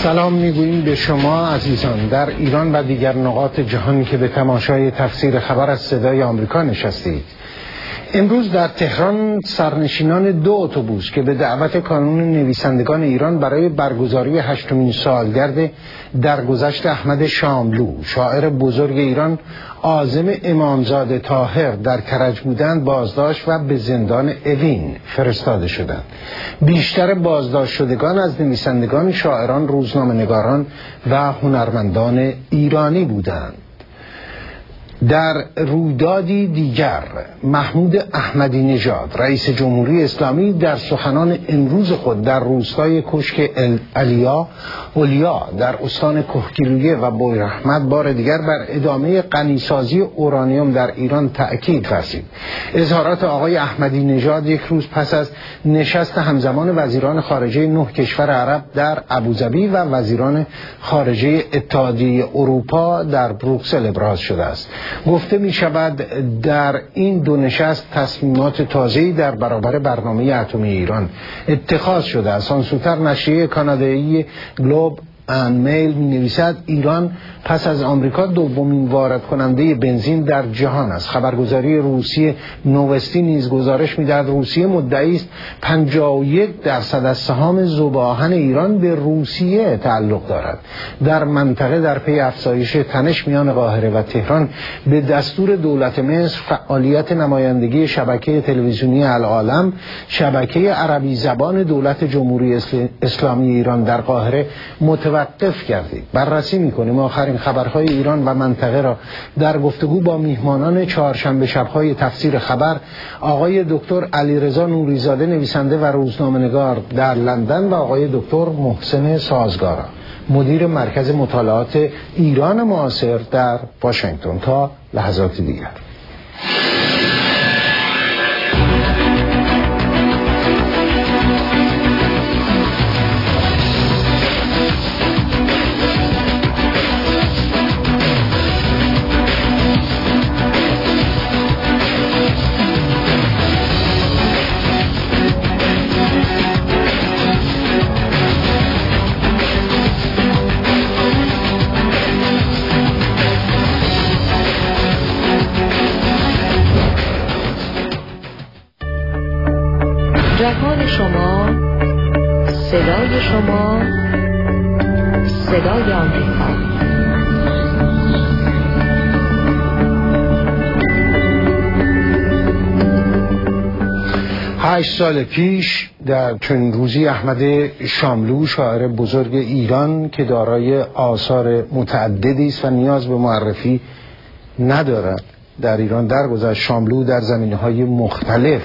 سلام میگوییم به شما عزیزان در ایران و دیگر نقاط جهان که به تماشای تفسیر خبر از صدای آمریکا نشستید. امروز در تهران سرنشینان 2 اتوبوس که به دعوت کانون نویسندگان ایران برای برگزاری 8مین سالگرد درگذشت احمد شاملو شاعر بزرگ ایران عازم امامزاده طاهر در کرج بودند بازداشت و به زندان اوین فرستاده شدند. بیشتر بازداشت شدگان از نویسندگان، شاعران، روزنامه‌نگاران و هنرمندان ایرانی بودند. در رویدادی دیگر محمود احمدی نژاد رئیس جمهوری اسلامی در سخنان امروز خود در روستای کشک اولیا در استان کهگیلویه و بویراحمد بار دیگر بر ادامه غنیسازی اورانیوم در ایران تأکید فرمود. اظهارات آقای احمدی نژاد یک روز پس از نشست همزمان وزیران خارجه 9 کشور عرب در ابوظبی و وزیران خارجه اتحادیه اروپا در بروکسل ابراز شده است. گفته می شود در این 2 نشست تصمیمات تازه‌ای در برابر برنامه اتمی ایران اتخاذ شده است. آن سوتر نشریه کانادایی گلوب ان میل می نویسد ایران پس از آمریکا 2مین وارد کننده بنزین در جهان است. خبرگزاری روسیه نووستی نیز گزارش می دهد روسیه مدعی است 51% از سهام ذوب‌آهن ایران به روسیه تعلق دارد. در منطقه در پی افزایش تنش میان قاهره و تهران به دستور دولت مصر فعالیت نمایندگی شبکه تلویزیونی العالم شبکه عربی زبان دولت جمهوری اسلامی ایران در قاهره متوقف کردید. بررسی می‌کنیم آخرین خبرهای ایران و منطقه را در گفتگو با میهمانان چهارشنبه شب‌های تفسیر خبر آقای دکتر علیرضا نوری‌زاده نویسنده و روزنامه‌نگار در لندن و آقای دکتر محسن سازگارا مدیر مرکز مطالعات ایران معاصر در واشنگتن. تا لحظات دیگر. جهان شما، صدای شما، صدای آمریکا. هشت سال پیش در چنین روزی احمد شاملو شاعر بزرگ ایران که دارای آثار متعددی است و نیاز به معرفی ندارد در ایران درگذشت. شاملو در زمینه‌های مختلف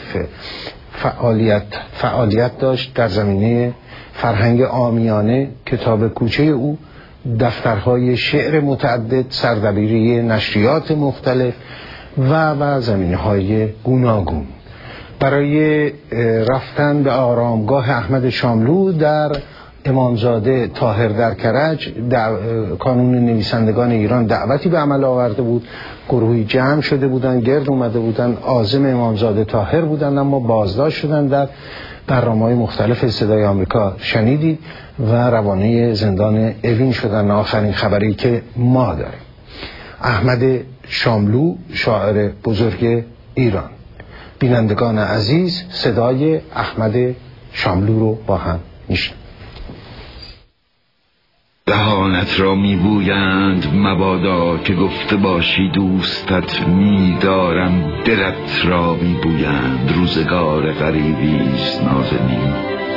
فعالیت داشت. در زمینه فرهنگ عامیانه کتاب کوچه او، دفترهای شعر متعدد، سردبیری نشریات مختلف و زمینه‌های گوناگون. برای رفتن به آرامگاه احمد شاملو در امامزاده طاهر در کرج کانون نویسندگان ایران دعوتی به عمل آورده بود. گروهی جمع شده بودند، گرد اومده بودند، عازم امامزاده طاهر بودند، اما بازداشت شدند. در برنامه‌های مختلف صدای آمریکا شنیدید و روانه زندان اوین شدند. آخرین خبری که ما داریم احمد شاملو شاعر بزرگ ایران. بینندگان عزیز صدای احمد شاملو رو با هم میشنویم. دهانت را میبویند مبادا که گفته باشی دوستت میدارم، دلت را میبویند روزگار غریبیست نازنین،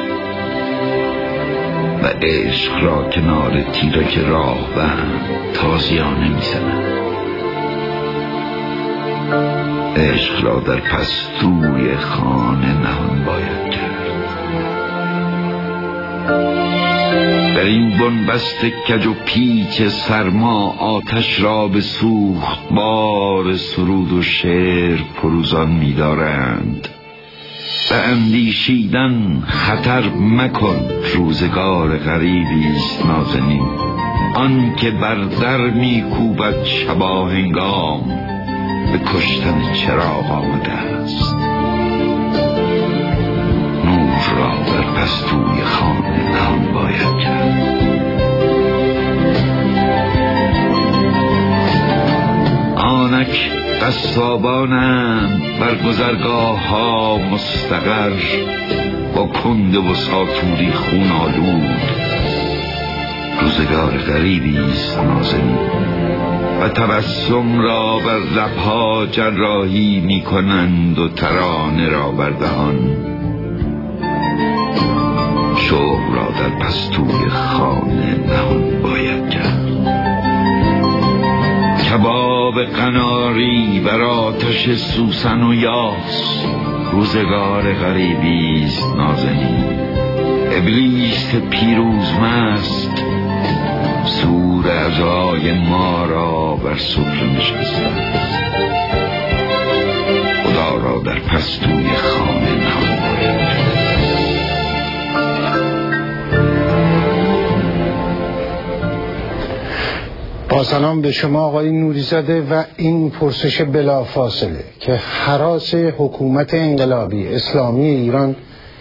و عشق را کنار تیرک راه بند تازیانه میزنند. عشق را در پستوی خانه نهان باید کرد. در این بنبست کج و پیچ سرما آتش را به سوخت بار سرود و شعر فروزان می‌دارند. به اندیشیدن خطر مکن، روزگار غریبیست نازنین، آن که بر در می‌کوبد شباهنگام به کشتن چراغ آمده است. نور را در پستوی خانه نهان باید کرد. قصابانند بر گذرگاه ها مستقر، با کنده و ساتوری خون آلود. روزگار غریبی است نازنین و تبسم را بر لبها جراحی می کنند و ترانه را بر دهان. شوق را در پستوی خانه نهان باید کرد. کباب قناری بر آتش سوسن و یاس. روزگار غریبی است نازنین، ابلیس پیروزمست سور اعضای ما را بر سفره نشسته است. خدا را در پستوی خانه نهان باید کرد. با سلام به شما آقای نوری‌زاده و این پرسش بلافاصله که هراس حکومت انقلابی اسلامی ایران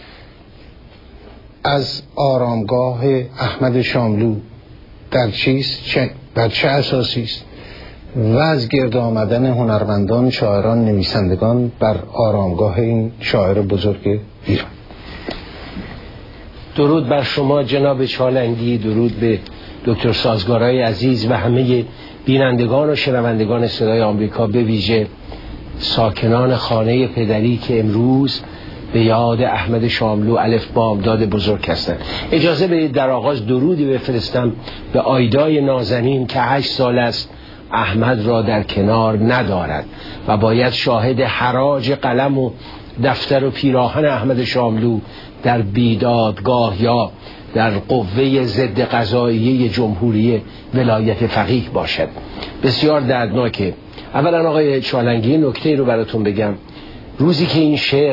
از آرامگاه احمد شاملو در چیست، بر چه اساسی است و از گرد آمدن هنرمندان، شاعران، نویسندگان بر آرامگاه این شاعر بزرگ ایران. درود بر شما جناب چالنگی، درود به دکتر سازگارای عزیز و همه بینندگان و شنوندگان صدای آمریکا، به ویژه ساکنان خانه پدری که امروز به یاد احمد شاملو الف بامداد بزرگ هستند. اجازه بدید در آغاز درودی بفرستم به آیدای نازنین که 8 سال است احمد را در کنار ندارد و باید شاهد حراج قلم و دفتر و پیراهن احمد شاملو در بیدادگاه یا در قوه ضد قضاییه جمهوری ولایت فقیه باشد. بسیار دردناکه. اولا آقای چالنگی نکته رو براتون بگم. روزی که این شعر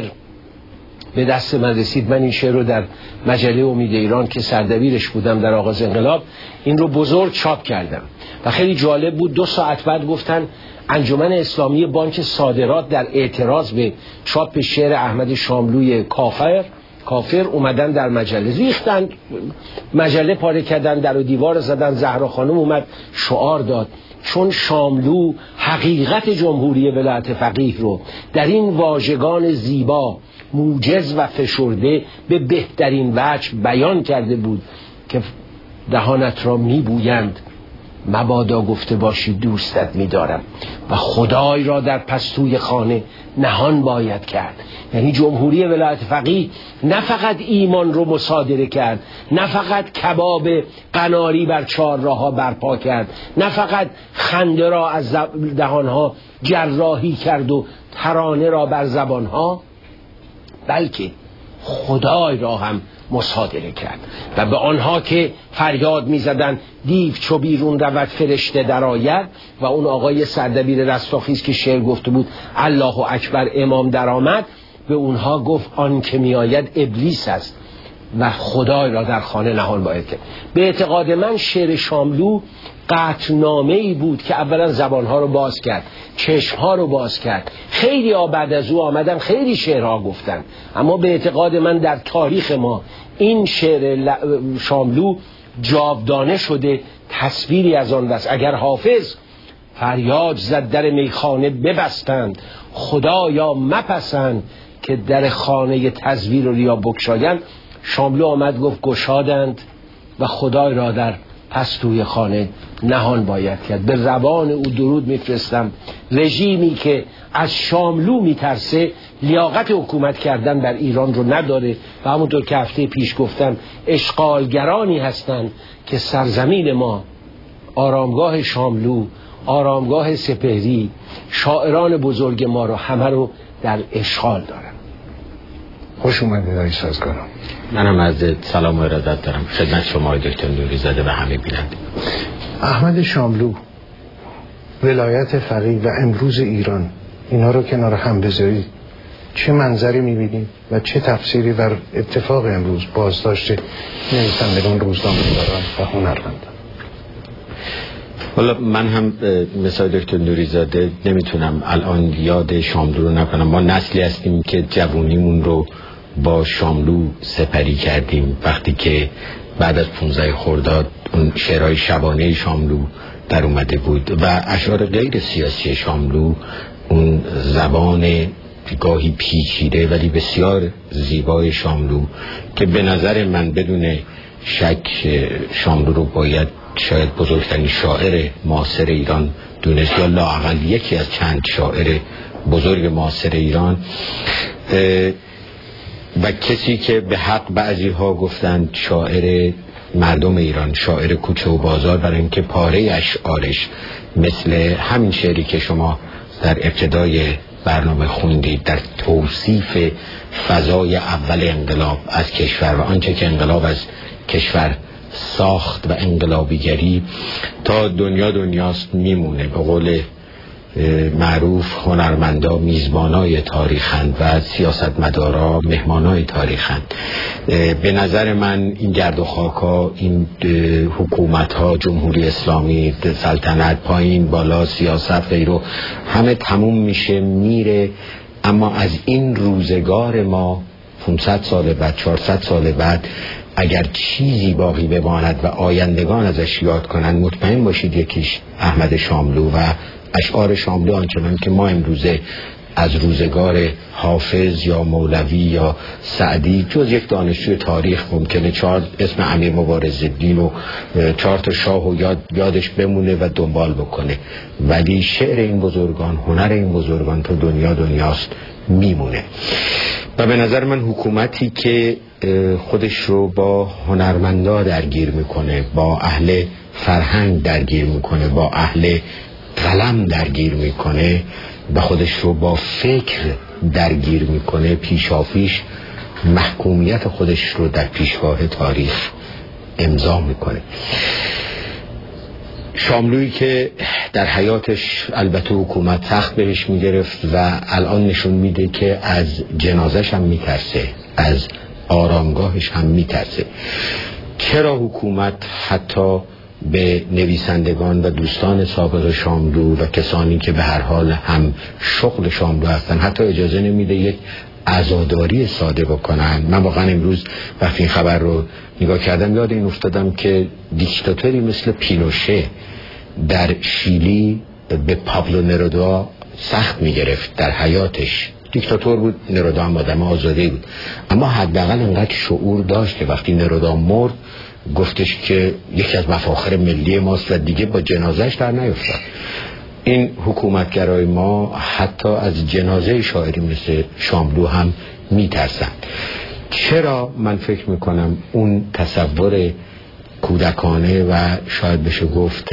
به دست من رسید، من این شعر رو در مجله امید ایران که سردبیرش بودم در آغاز انقلاب این رو بزرگ چاپ کردم و خیلی جالب بود. 2 ساعت بعد گفتن انجمن اسلامی بانک صادرات در اعتراض به چاپ شعر احمد شاملوی کافر اومدن در مجله، ریختن مجله، پاره کردن، در و دیوار زدن. زهرا خانم اومد شعار داد چون شاملو حقیقت جمهوری ولایت فقیه رو در این واژگان زیبا، موجز و فشرده به بهترین وجه بیان کرده بود که دهانت را میبویند مبادا گفته باشی دوستت می‌دارم و خدای را در پستوی خانه نهان باید کرد. یعنی جمهوری ولایت فقیه نه فقط ایمان رو مصادره کرد، نه فقط کباب قناری بر چهارراه‌ها برپا کرد، نه فقط خنده را از دهانها جراحی کرد و ترانه را بر زبانها، بلکه خدای را هم مصادره کرد و به آنها که فریاد می زدن دیو چو بیرون رود فرشته در آید و اون آقای سردبیر رستاخیز که شعر گفته بود الله اکبر امام در آمد، به اونها گفت آن که می آید ابلیس است و خدای را در خانه نهان باید کرد. به اعتقاد من شعر شاملو قطعنامه‌ای بود که اولا زبانها رو باز کرد، چشمها رو باز کرد. خیلی بعد از او آمدن خیلی شعرها گفتن، اما به اعتقاد من در تاریخ ما این شعر شاملو جاودانه شده، تصویری از آن بس. اگر حافظ فریاد زد در میخانه ببستند، خدایا مپسند که در خانه تزویر و ریا بگشایند، شاملو آمد گفت گشادند و خدای را در پستوی خانه نهان باید کرد. به زبان او درود میفرستم. رژیمی که از شاملو میترسه لیاقت حکومت کردن بر ایران رو نداره و همونطور که هفته پیش گفتم اشغالگرانی هستند که سرزمین ما، آرامگاه شاملو، آرامگاه سپهری، شاعران بزرگ ما رو همه رو در اشغال دارن. خوش اومدید آقای سازگارا. منم از سلام و ارادت دارم خدمت شما دکتر نوری‌زاده و همه بیننده. احمد شاملو، ولایت فقیه و امروز ایران، اینا رو کنار هم بذارید چه منظری می‌بینید و چه تفسیری بر اتفاق امروز بازداشت نویسندگان، روزنامه‌نگاران و هنرمندان؟ والا من هم مثل دکتر نوری‌زاده نمیتونم الان یاد شاملو رو نکنم. ما نسلی هستیم که جوونیمون رو با شاملو سپری کردیم. وقتی که بعد از 15 خرداد اون شعرهای شبانه شاملو در اومده بود و اشعار غیر سیاسی شاملو اون زبان گاهی پیچیده ولی بسیار زیبای شاملو که به نظر من بدون شک شاملو رو باید شاید بزرگترین شاعر معاصر ایران دونست، یا لااقل یکی از چند شاعر بزرگ معاصر ایران، و کسی که به حق بعضی ها گفتند شاعر مردم ایران، شاعر کوچه و بازار، برای اینکه پاره اشعارش مثل همین شعری که شما در ابتدای برنامه خوندید در توصیف فضای اول انقلاب از کشور و آنچه که انقلاب از کشور ساخت و انقلابیگری تا دنیاست میمونه. به قول معروف هنرمندا میزبانای تاریخند و سیاستمدارا مهمانای تاریخند. به نظر من این گرد و خاکا، این حکومت ها، جمهوری اسلامی، سلطنت، پایین بالا، سیاست غیره، همه تموم میشه میره، اما از این روزگار ما 500 سال بعد، 400 سال بعد اگر چیزی باقی بماند و آیندگان ازش یاد کنند، مطمئن باشید یکیش احمد شاملو و اشعار شاملو، آنچنان که ما امروزه از روزگار حافظ یا مولوی یا سعدی جز یک دانشجوی تاریخ ممکنه 4 اسم امیر مبارزالدین و 4 تا شاه و یادش بمونه و دنبال بکنه، ولی شعر این بزرگان، هنر این بزرگان تا دنیاست میمونه. و به نظر من حکومتی که خودش رو با هنرمندا درگیر میکنه، با اهل فرهنگ درگیر میکنه، با اهل قلم درگیر میکنه و خودش رو با فکر درگیر میکنه، پیشاپیش محکومیت خودش رو در پیشگاه تاریخ امضا میکنه. شاملویی که در حیاتش البته حکومت سخت بهش میگرفت و الان نشون میده که از جنازش هم میترسه، از آرامگاهش هم میترسه. چرا حکومت حتی به نویسندگان و دوستان سابق شاملو و کسانی که به هر حال هم شغل شاملو هستن حتی اجازه نمیده یک عزاداری ساده بکنن؟ من واقعا امروز وقتی این خبر رو نگاه کردم یاد این افتادم که دیکتاتوری مثل پینوشه در شیلی به پابلو نرودا سخت میگرفت در حیاتش. دیکتاتور بود، نرودا هم آدم آزاده بود، اما حداقل انقدر شعور داشت که وقتی نرودا مرد گفتش که یکی از مفاخر ملی ماست و دیگه با جنازهش در نیفتاد. این حکومتگرای ما حتی از جنازه شاعری مثل شاملو هم میترسن. چرا؟ من فکر میکنم اون تصور کودکانه و شاید بشه گفت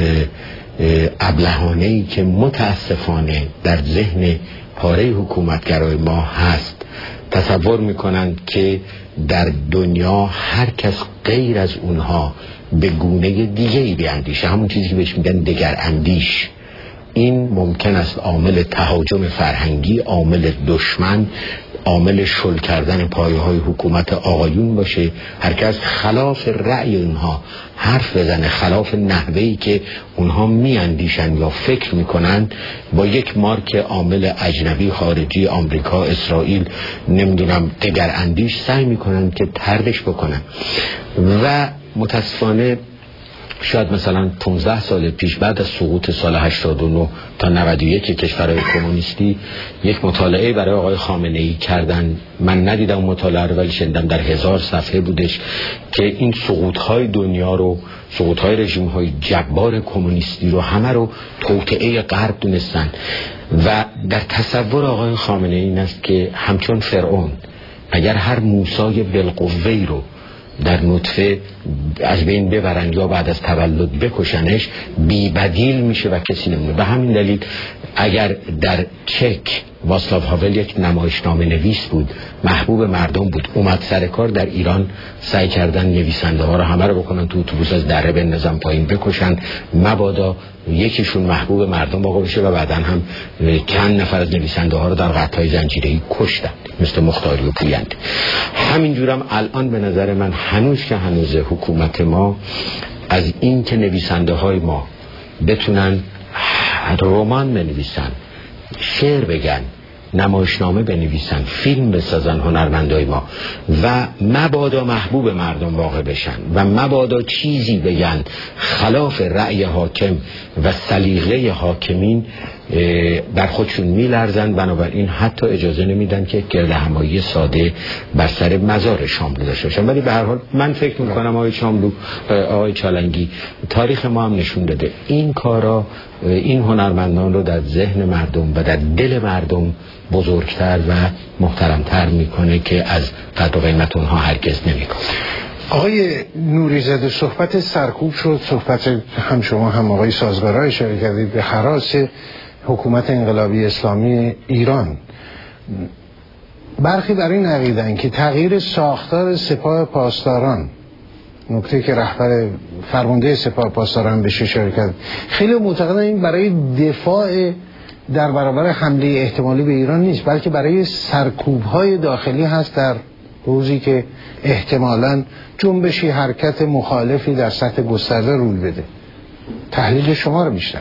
ابلهانه‌ای که متاسفانه در ذهن پاره حکومتگرای ما هست، تصور میکنند که در دنیا هر کس غیر از اونها به گونه دیگه‌ای بیاندیشه، همون چیزی که بهش میگن دگر اندیش. این ممکن است عامل تهاجم فرهنگی، عامل دشمن، عامل شل کردن پایه‌های حکومت آقایون باشه. هر کس خلاف رأی اونها حرف بزنه، خلاف نحوهی که اونها میاندیشن یا فکر میکنن، با یک مارک عامل اجنبی، خارجی، آمریکا، اسرائیل، نمیدونم دگر اندیش، سعی میکنن که طردش بکنن. و متاسفانه شاید مثلا 15 سال پیش بعد از سقوط سال 89 تا 91 کشورهای کمونیستی یک مطالعه برای آقای خامنه‌ای کردن. من ندیدم مطالعه رو ولی شنیدم در 1000 صفحه بودش که این سقوط‌های دنیا رو، سقوط‌های رژیم‌های جبار کمونیستی رو همه رو توطئه غرب دونستن. و در تصور آقای خامنه‌ای این است که همچون فرعون اگر هر موسی بالقوه‌ای رو در نطفه از بین ببرن یا بعد از تولد بکشنش، بی بدیل میشه و کسی نمونه. به همین دلیل اگر در چک واسلاو هاول یک نمایشنامه نویس بود، محبوب مردم بود، اومد سر کار، در ایران سعی کردن نویسنده ها رو همه رو بکنن تو اتوبوس از دره بندازن پایین بکشن، مبادا یکیشون محبوب مردم واقع بشه. و بعدن هم چند نفر از نویسنده ها رو در قطعهای زنجیره‌ای کشتن مثل مختاری و پویند. همینجورم الان به نظر من هنوز که هنوز حکومت ما از این که نویسنده های ما بتونن رمان بنویسن، شعر بگن، نمایشنامه بنویسن، فیلم بسازن هنرمندای ما، و مبادا محبوب مردم واقع بشن و مبادا چیزی بگن خلاف رأی حاکم و سلیقه حاکمین، بر خودشون میلرزن، بنابراین حتی اجازه نمیدن که گرد همایی ساده بر سر مزار شاملو داشته باشن. ولی به هر حال من فکر میکنم آقای چالنگی، تاریخ ما هم نشون داده این کارا، این هنرمندان رو در ذهن مردم و در دل مردم بزرگتر و محترمتر میکنه که از قدر و قیمت اونها هرگز نمیکنه. آقای نوریزاده، صحبت سرکوب شد، صحبت هم شما هم آقای سازگارا اشاره کردید به هراس حکومت انقلابی اسلامی ایران. برخی بر این عقیده‌اند که تغییر ساختار سپاه پاسداران، نکته که رهبر فرمانده سپاه پاسداران بهش اشاره کرد، خیلی معتقدن این برای دفاع در برابر حمله احتمالی به ایران نیست، بلکه برای سرکوب‌های داخلی هست در روزی که احتمالاً جنبشی حرکت مخالفی در سطح گسترده روی بده. تحلیل شما رو میشنم.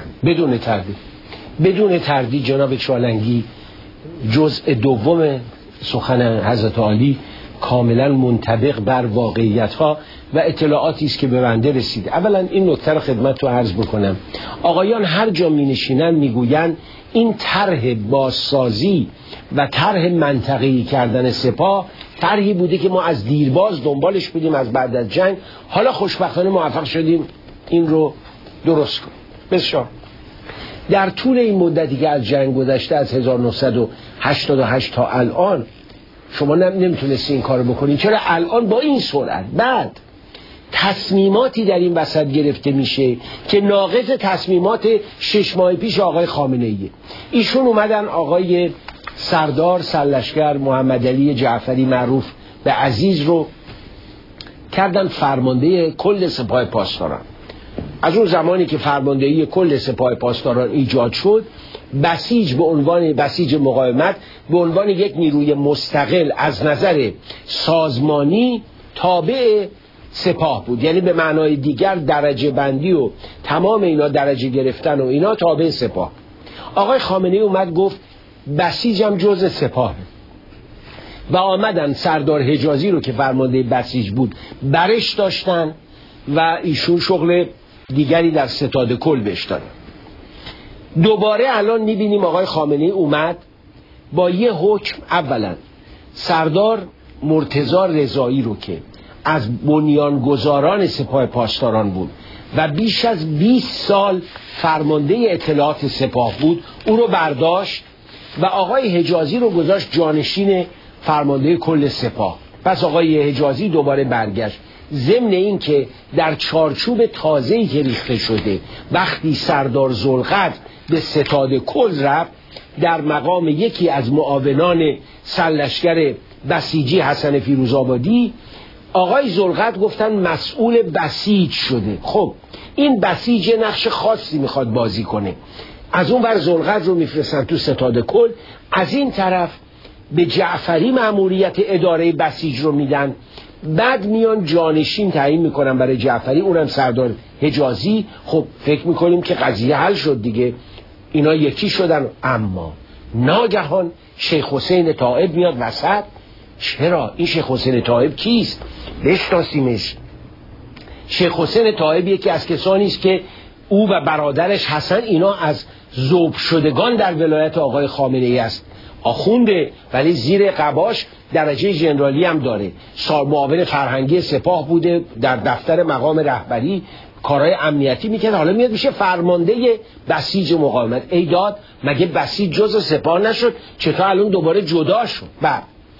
بدون تردید جناب چالنگی، جزء دوم سخن حضرت عالی کاملا منطبق بر واقعیت‌ها و اطلاعاتی است که به بنده رسیده. اولا این نکته رو خدمت رو عرض بکنم، آقایان هر جا می‌نشینن میگوین این طرح بازسازی و طرح منطقه‌ای کردن سپاه طرحی بوده که ما از دیرباز دنبالش بودیم، از بعد از جنگ، حالا خوشبختانه موفق شدیم این رو درست کنیم. بسیار در طول این مدتی که از جنگ گذشته، از 1988 تا الان، شما نمیتونستی این کارو بکنین. چرا الان با این سرعت بعد تصمیماتی در این وسط گرفته میشه که ناقض تصمیمات 6 ماه پیش آقای خامنه‌ای؟ ایشون اومدن آقای سردار سرلشکر محمد علی جعفری معروف به عزیز رو کردن فرمانده کل سپاه پاسداران. از اون زمانی که فرماندهی کل سپاه پاسداران ایجاد شد، بسیج به عنوان بسیج مقاومت به عنوان یک نیروی مستقل از نظر سازمانی تابع سپاه بود، یعنی به معنای دیگر درجه بندی و تمام اینا، درجه گرفتن و اینا تابع سپاه. آقای خامنه‌ای اومد گفت بسیجم جزء سپاه و آمدن سردار حجازی رو که فرمانده بسیج بود برش داشتن و ایشون شغل دیگری در ستاد کل بهش دادن. دوباره الان میبینیم آقای خامنه‌ای اومد با یه حکم، اولا سردار مرتضی رضایی رو که از بنیانگذاران سپاه پاسداران بود و بیش از 20 سال فرمانده اطلاعات سپاه بود، او رو برداشت و آقای حجازی رو گذاشت جانشین فرمانده کل سپاه. پس آقای حجازی دوباره برگشت، ضمن این که در چارچوب تازه‌ای که ریخته شده وقتی سردار ذوالقدر به ستاد کل رفت، در مقام یکی از معاونان سرلشکر بسیجی حسن فیروزآبادی، آقای ذوالقدر گفتن مسئول بسیج شده. خب این بسیج نقش خاصی میخواد بازی کنه، از اون ور ذوالقدر رو میفرستن تو ستاد کل، از این طرف به جعفری مأموریت اداره بسیج رو میدن، بعد میان جانشین تعیین میکنن برای جعفری، اونم سردار حجازی. خب فکر میکنیم که قضیه حل شد دیگه، اینا یکی شدن. اما ناگهان شیخ حسین طائب میاد وسط. چرا؟ این شیخ حسین طائب کیست؟ بشناسیمش. شیخ حسین طائب یکی از کسانی است که او و برادرش حسن، اینا از ذوب شدگان در ولایت آقای خامنه‌ای است. آخونده ولی زیر قباش درجه ژنرالی هم داره. معاون فرهنگی سپاه بوده، در دفتر مقام رهبری کارهای امنیتی میکنه، حالا میاد میشه فرمانده بسیج مقاومت. ای داد، مگه بسیج جزء سپاه نشد؟ چطور الان دوباره جدا شد؟ بعد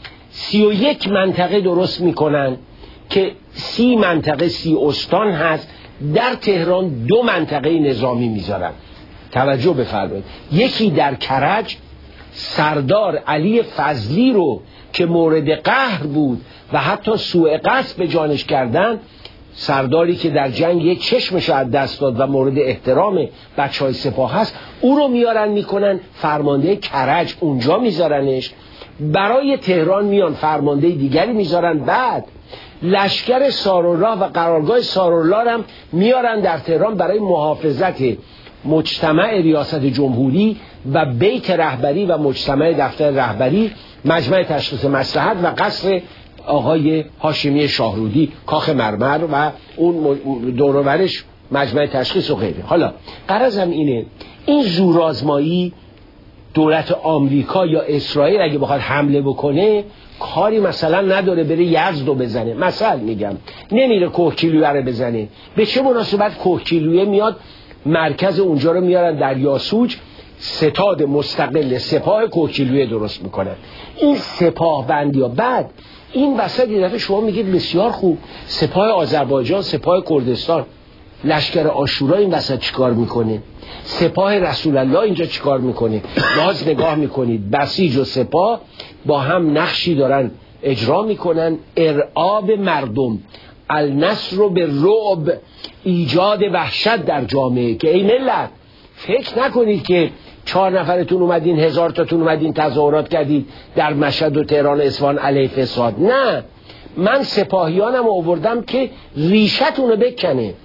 31 منطقه درست میکنن که 30 منطقه 30 استان هست. در تهران 2 منطقه نظامی میذارن. توجه بفرمایید، یکی در کرج سردار علی فضلی رو که مورد قهر بود و حتی سوء قصد به جانش کردن، سرداری که در جنگ یک چشمش از دست داد و مورد احترام بچهای سپاه هست، او رو میارن میکنن فرمانده کرج، اونجا میذارنش. برای تهران میان فرمانده دیگری میذارن. بعد لشکر سارالله و قرارگاه سارالله هم میارن در تهران برای محافظت مجتمع ریاست جمهوری و بیت رهبری و مجتمع دفتر رهبری، مجمع تشخیص مصلحت و قصر آقای هاشمی شاهرودی، کاخ مرمر و اون دور و برش مجمع تشخیص و غیره. حالا غرضم اینه این زورآزمایی دولت آمریکا یا اسرائیل اگه بخواد حمله بکنه کاری مثلا نداره بره یزد رو بزنه، مثلا میگم نمیره کوهگیلویه رو بزنه. به چه مناسبت کوهگیلویه میاد مرکز اونجا رو میارن در یاسوج، ستاد مستقل سپاه کوهگیلویه درست میکنن. این سپاه بندی ها بعد این وسط یه دفعه شما میگید بسیار خوب سپاه آذربایجان، سپاه کردستان، لشکر آشورا این وسط چیکار میکنه؟ سپاه رسول الله اینجا چیکار میکنه؟ باز نگاه میکنید بسیج و سپاه با هم نقشی دارن اجرا میکنن، ارعاب مردم، النصر به رعب، ایجاد وحشت در جامعه. که ای ملت فکر نکنید که 4 نفرتون اومدین 1000 تاتون اومدین تظاهرات کردید در مشهد و تهران و اصفهان علیه فساد. نه، من سپاهیانم آوردم که ریشتون رو بکنه.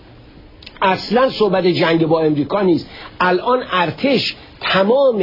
اصلا صحبت جنگ با امریکا نیست. الان ارتش تمام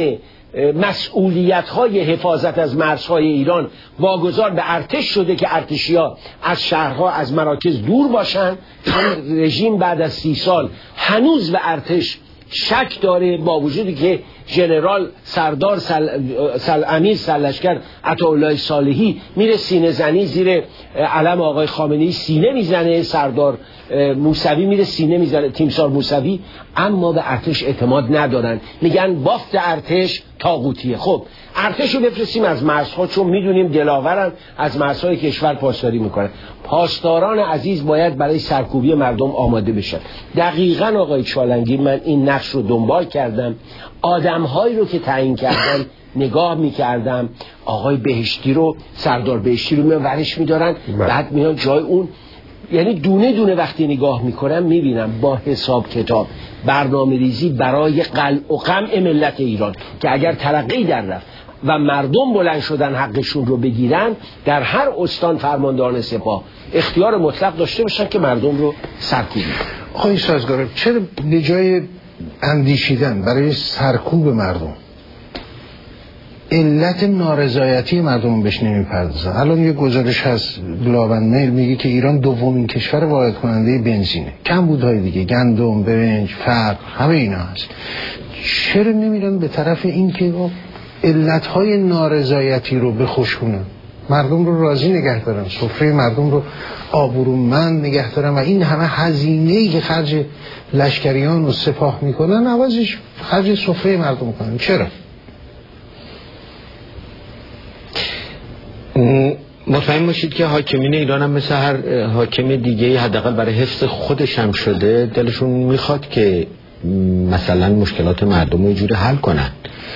مسئولیت‌های حفاظت از مرزهای ایران واگذار به ارتش شده که ارتشی‌ها از شهرها از مراکز دور باشن، چون رژیم بعد از 30 سال هنوز به ارتش شک داره، با وجودی که ژنرال سردار امیر سرلشکر عطاالله صالحی میره سینه زنی زیر علم آقای خامنه‌ای سینه میزنه، سردار موسوی میره سینه میزنه، تیمسار موسوی، اما به ارتش اعتماد ندارن، میگن بافت ارتش طاغوتیه. خب ارتش رو بفرستیم از مرزها، چون میدونیم دلاورن، از مرزهای کشور پاسداری میکنن. پاسداران عزیز باید برای سرکوبی مردم آماده بشن. دقیقاً آقای چالنگی من این نقش رو دنبال کردم، آدم‌هایی رو که تعیین کردن نگاه میکردم، آقای بهشتی رو، سردار بهشتی رو میان ورش میدارن، بعد میان جای اون، یعنی دونه دونه وقتی نگاه میکنم میبینم با حساب کتاب برنامه ریزی برای قلع و قمع ملت ایران که اگر ترقی در رفت و مردم بلند شدن حقشون رو بگیرن، در هر استان فرماندهان سپاه اختیار مطلق داشته باشن که مردم رو سرکوب کنن. آقای سازگار، چرا به جای اندیشیدن برای سرکوب مردم علت نارضایتی مردم بهش نمیپردازن؟ الان یه گزارش هست گلابن میل میگه که ایران دومین کشور وارد کننده بنزینه، کمبودهای دیگه گندم، برنج، فقر، همه اینا هست. چرا نمیرن به طرف این که علتهای نارضایتی رو بخشونن، مردم رو راضی نگه دارن، سفره مردم رو آبرومند نگه دارن و این همه هزینه‌ای که خرج لشکریان و سپاه میکنن عوضش خرج سفره مردم کنن؟ چرا؟ مطمئن باشید که حاکمین ایران هم مثل هر حاکم دیگه حداقل برای حفظ خودش هم شده دلشون میخواد که مثلا مشکلات مردم رو جوری حل کنن،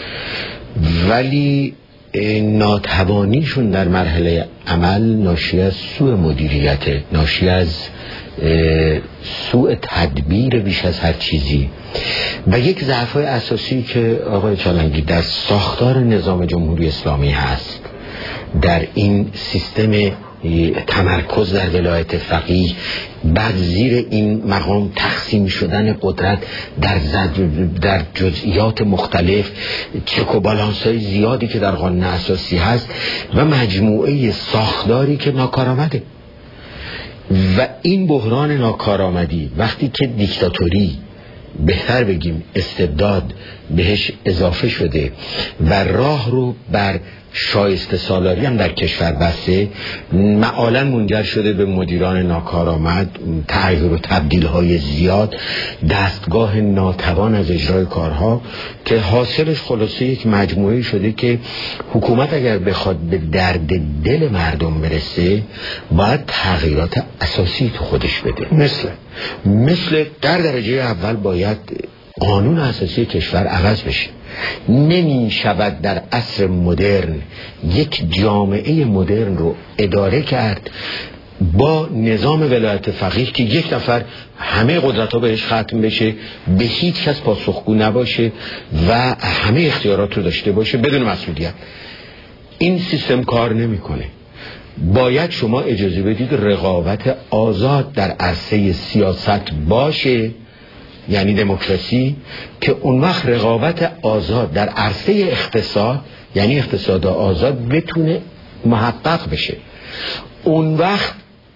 ولی ناتوانیشون در مرحله عمل ناشی از سوء مدیریت، ناشی از سوء تدبیر بیش از هر چیزی و یک ضعف‌های اساسی که آقای چالنگی در ساختار نظام جمهوری اسلامی هست، در این سیستم تمرکز در ولایت فقیه، بعد زیر این مقام تقسیم شدن قدرت در جزئیات مختلف، چک و بالانس های زیادی که در قانون اساسی هست و مجموعه ساختاری که ناکارآمده. و این بحران ناکارآمدی وقتی که دیکتاتوری، بهتر بگیم استبداد بهش اضافه شده و راه رو بر شایسته سالاری هم در کشور بسته، معالاً منجر شده به مدیران ناکارآمد، تغییر و تبدیل های زیاد، دستگاه ناتوان از اجرای کارها که حاصلش خلاصه یک مجموعه شده که حکومت اگر بخواد به درد دل مردم برسه باید تغییرات اساسی تو خودش بده. مثل در درجه اول باید قانون اساسی کشور عوض بشه. نمی شود در عصر مدرن یک جامعه مدرن رو اداره کرد با نظام ولایت فقیه که یک نفر همه قدرت ها بهش ختم بشه، به هیچ کس پاسخگو نباشه و همه اختیارات رو داشته باشه بدون مسئولیت. این سیستم کار نمیکنه. باید شما اجازه بدید رقابت آزاد در عرصه سیاست باشه، یعنی دموکراسی، که اون وقت رقابت آزاد در عرصه اقتصاد، یعنی اقتصاد آزاد، بتونه محقق بشه. اون وقت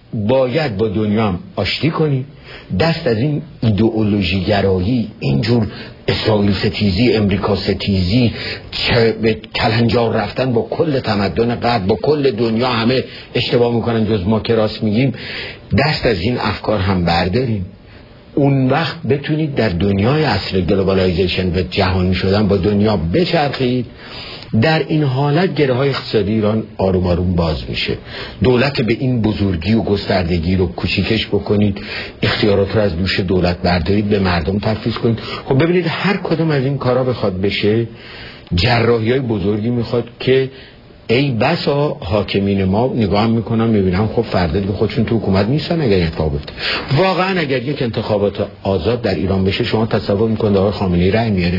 باید با دنیا هم آشتی کنیم، دست از این ایدئولوژی گرایی، اینجور اسرائیل ستیزی، امریکا ستیزی، به کلنجار رفتن با کل تمدن غرب، با کل دنیا همه اشتباه میکنن جز ما که راست میگیم، دست از این افکار هم برداریم. اون وقت بتونید در دنیای عصر گلوبالایزیشن و جهانی شدن با دنیا بچرخید. در این حالت گره های اقتصادی ایران آروم آروم باز میشه. دولت به این بزرگی و گستردگی رو کوچیکش بکنید، اختیارات رو از دوش دولت بردارید، به مردم تفویض کنید. خب ببینید هر کدوم از این کارا بخواد بشه، جراحی های بزرگی میخواد که ای بسا حاکمین ما نگاه میکنم میبینم خب فردا دیگه خودشون تو حکومت نیستن. اگر اتفاق بیفته واقعا، اگر یک انتخابات آزاد در ایران بشه، شما تصور میکنید آقای خامنه‌ای رأی میاره؟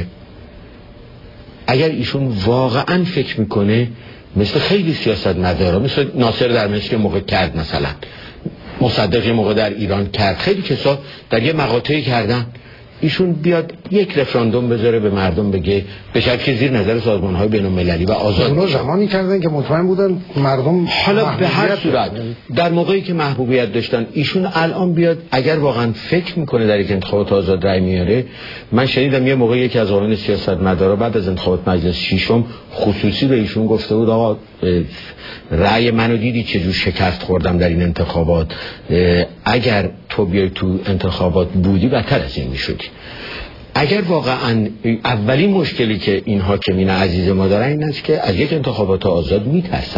اگر ایشون واقعا فکر میکنه مثل خیلی سیاستمدارا، مثل ناصر در مصر که موقع کرد، مثلا مصدق یه موقع در ایران کرد، خیلی کسا در یه مقاطعی کردن، ایشون بیاد یک رفراندوم بذاره به مردم بگه به شکل زیر نظر سازمان‌های بین‌المللی و آزاد. اونا زمانی کردن که مطمئن بودن مردم حالا به هر صورت در موقعی که محبوبیت داشتن، ایشون الان بیاد اگر واقعا فکر میکنه در یک انتخابات آزاد رأی میاره. من شنیدم یه موقع یکی از آقایان سیاستمدارا بعد از انتخابات مجلس ششم خصوصی به ایشون گفته بود آقا رأی منو دیدی چجور شکست خوردم در این انتخابات، اگر تو بیای تو انتخابات بودی بدتر از این میشدی. اگر واقعا اولین مشکلی که این حاکمین عزیز ما دارن این است که از یک انتخابات آزاد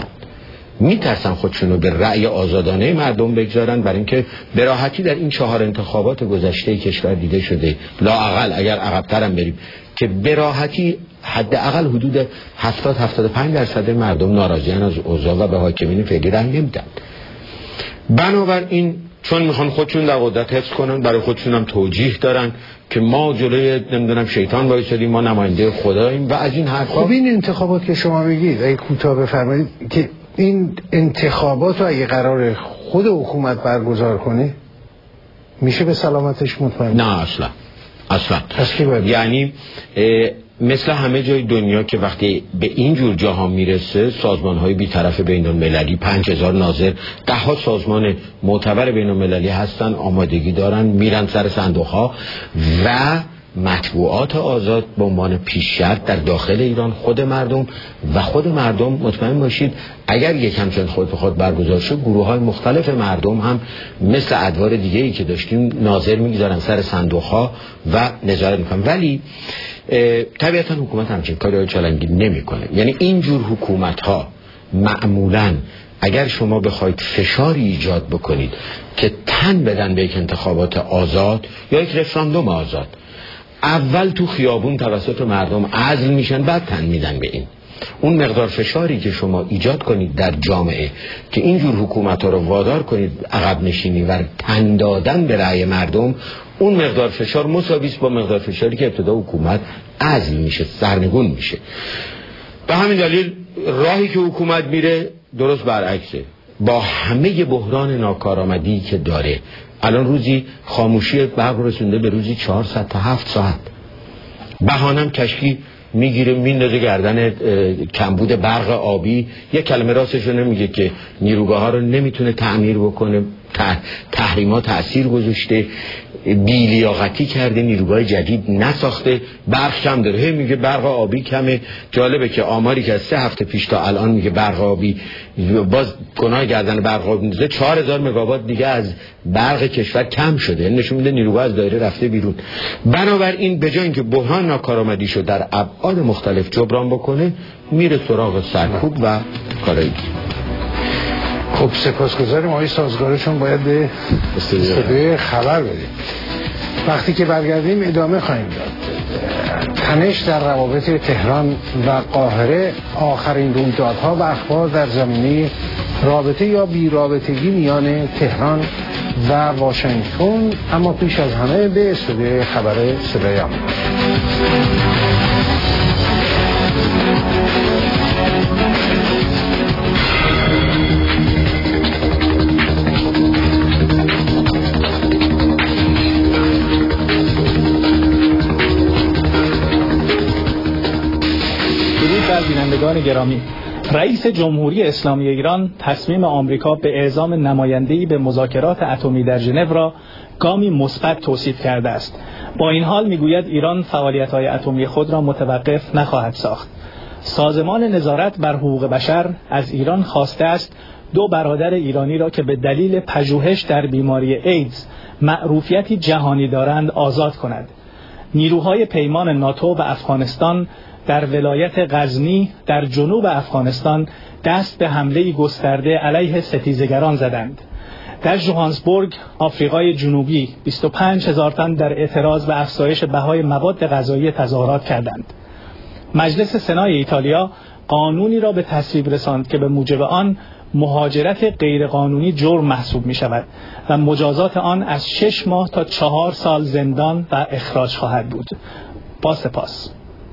میترسن خودشونو به رأی آزادانه مردم بگذارن، برای اینکه به راحتی در این 4 انتخابات گذشته کشور دیده شده، لااقل اگر عقب‌تر هم بریم، که به راحتی حداقل حدود 70-75% مردم ناراضیان از اوضاع و به حاکمین فعلی رأی نمیدن. بنابراین چون میخوان خودشون در قدرت حفظ کنن، برای خودشون هم توجیه دارن که ما جلوی نمیدونم شیطان وایسادیم، ما نماینده خداییم و از این حرفا. خب این انتخابات که شما میگید، اگه کوتاه بفرمایید که این انتخابات رو اگه قرار خود حکومت برگزار کنه میشه به سلامتش مطمئن؟ نه اصلا. یعنی مثل همه جای دنیا که وقتی به این جور جاها میرسه، سازمان‌های بی‌طرف بین‌المللی 5000 ناظر، 10 سازمان معتبر بین‌المللی هستن، آمادگی دارن، میرن سر صندوق‌ها و مطبوعات آزاد به عنوان پیش شرط در داخل ایران خود مردم مطمئن باشید اگر یک همچین خود برگزار شد، گروه‌های مختلف مردم هم مثل ادوار دیگه‌ای که داشتیم ناظر میگذارن سر صندوق‌ها و نظارت میکنن. ولی طبیعتا حکومت همچین کاری چالنگی نمیکنه. یعنی اینجور حکومت‌ها معمولاً اگر شما بخواید فشاری ایجاد بکنید که تن بدن به یک انتخابات آزاد یا یک رفراندوم آزاد، اول تو خیابون توسط مردم عزل میشن، بعد تن میدن به این. اون مقدار فشاری که شما ایجاد کنید در جامعه که اینجور حکومت‌ها رو وادار کنید عقب نشینی و تن دادن به رأی مردم، اون مقدار فشار مساوی است با مقدار فشاری که ابتدا حکومت عزل میشه، سرنگون میشه. به همین دلیل راهی که حکومت میره درست برعکسه. با همه بحران ناکارآمدی که داره، الان روزی خاموشی برق رسونده به روزی 400 تا 7 ساعت. بهانم کشکی میگیره میندازه گردن کمبود برق آبی. یک کلمه راستشو نمیگه که نیروگاه ها رو نمیتونه تعمیر بکنه، تحریما تأثیر گذاشته، بی‌لیاقتی کرده، نیروگاه جدید نساخته، برق کم داره. هی میگه برق آبی کمه. جالبه که آماری که از 3 هفته پیش تا الان میگه برق آبی، باز گناه گردن برق آبی میزه 4000 مگاوات دیگه از برق کشور کم شده، نشون میده نیروگاه از دایره رفته بیرون. بنابراین به جای اینکه بحران ناکارآمدی شو در ابعاد مختلف جبران بکنه، میره سراغ سرکوب و کارایی. خب سپاسگزاریم آقای سازگار، چون باید به استودیو خبر بدیم. وقتی که برگردیم ادامه خواهیم داد. تنش در روابط تهران و قاهره، آخرین رویدادها و اخبار در زمینه رابطه یا بی رابطگی میان تهران و واشنگتن. اما پیش از همه به استودیو خبر صدای آمریکا. بینندگان گرامی، رئیس جمهوری اسلامی ایران تصمیم آمریکا به اعزام نماینده‌ای به مذاکرات اتمی در ژنو را گامی مثبت توصیف کرده است. با این حال میگوید ایران فعالیت‌های اتمی خود را متوقف نخواهد ساخت. سازمان نظارت بر حقوق بشر از ایران خواسته است 2 برادر ایرانی را که به دلیل پژوهش در بیماری ایدز معروفیتی جهانی دارند آزاد کند. نیروهای پیمان ناتو و افغانستان در ولایت غزنی در جنوب افغانستان دست به حمله گسترده علیه ستیزگران زدند. در جوهانسبورگ، آفریقای جنوبی 25,000 تن در اعتراض به افزایش بهای مواد غذایی تظاهرات کردند. مجلس سنای ایتالیا قانونی را به تصویب رساند که به موجب آن مهاجرت غیرقانونی جرم محسوب می شود و مجازات آن از 6 ماه تا 4 سال زندان و اخراج خواهد بود. با سپاس.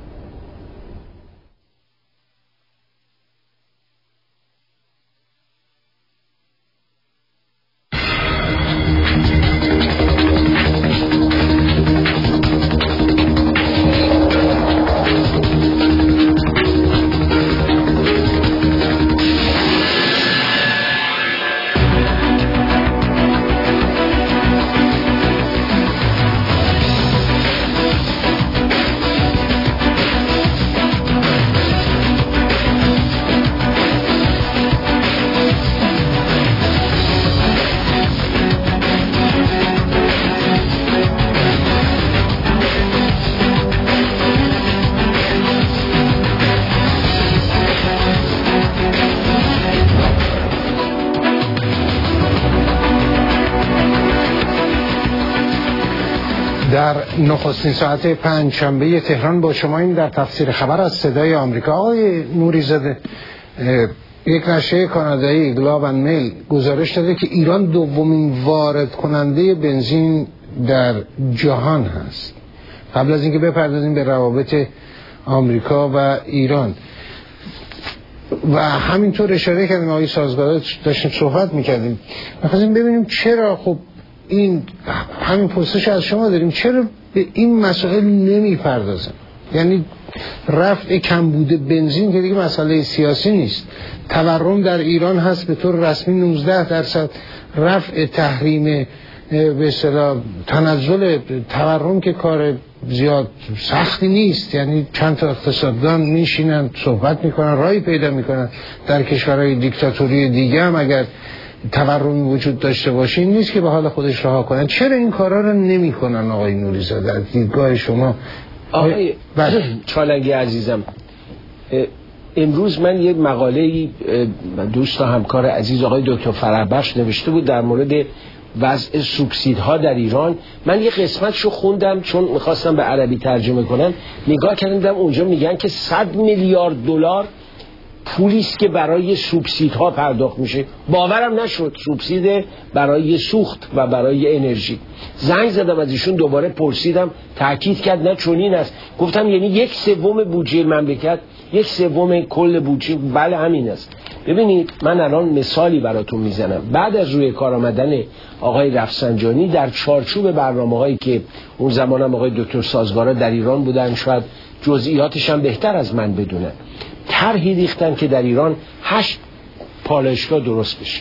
در نخستین ساعت پنجشنبه تهران با شما این در تفسیر خبر از صدای آمریکا. آقای نوری‌زاده، یک نشریه کانادایی گلاب اند میل گزارش داده که ایران دومین وارد کننده بنزین در جهان هست. قبل از اینکه بپردازیم به روابط آمریکا و ایران و همینطور اشاره کردیم، آقای سازگارا داشتیم صحبت میکردیم، می‌خواستیم ببینیم چرا خب این همین پرسش از شما داریم، چرا به این مسائل نمیپردازن؟ یعنی رفع کمبود بنزین که دیگه مسئله سیاسی نیست، تورم در ایران هست به طور رسمی 19%، رفع تحریم به اصطلاح تنزل تورم که کار زیاد سختی نیست، یعنی چند تا اقتصاددان میشینن صحبت میکنن، راهی پیدا میکنن. در کشورهای دیکتاتوری دیگه هم اگر تورمی وجود داشته باشه این نیست که به حال خودش رها کنن. چرا این کارا رو نمیکنن آقای نوری‌زاده از دیدگاه شما؟ آقای چالنگی عزیزم، امروز من یک مقاله دوست و همکار عزیز آقای دکتر فرحبخش نوشته بود در مورد وضع سوبسیدها در ایران. من یه قسمتشو خوندم چون میخواستم به عربی ترجمه کنم، نگاه کردم اونجا میگن که 100 میلیارد دلار پولیست که برای سوبسیدها پرداخت میشه. باورم نشد، سوبسید برای سوخت و برای انرژی. زنگ زدم از ایشون دوباره پرسیدم، تاکید کرد نه چنین است. گفتم یعنی 1/3 بودجه مملکت، 1/3 کل بودجه؟ بله همین است. ببینید من الان مثالی براتون میزنم. بعد از روی کار آمدن آقای رفسنجانی در چارچوب برنامه‌هایی که اون زمانم آقای دکتر سازگارا در ایران بودن، شاید جزئیاتش هم بهتر از من بدونن، طرحی ریختن که در ایران 8 پالایشگاه درست بشه.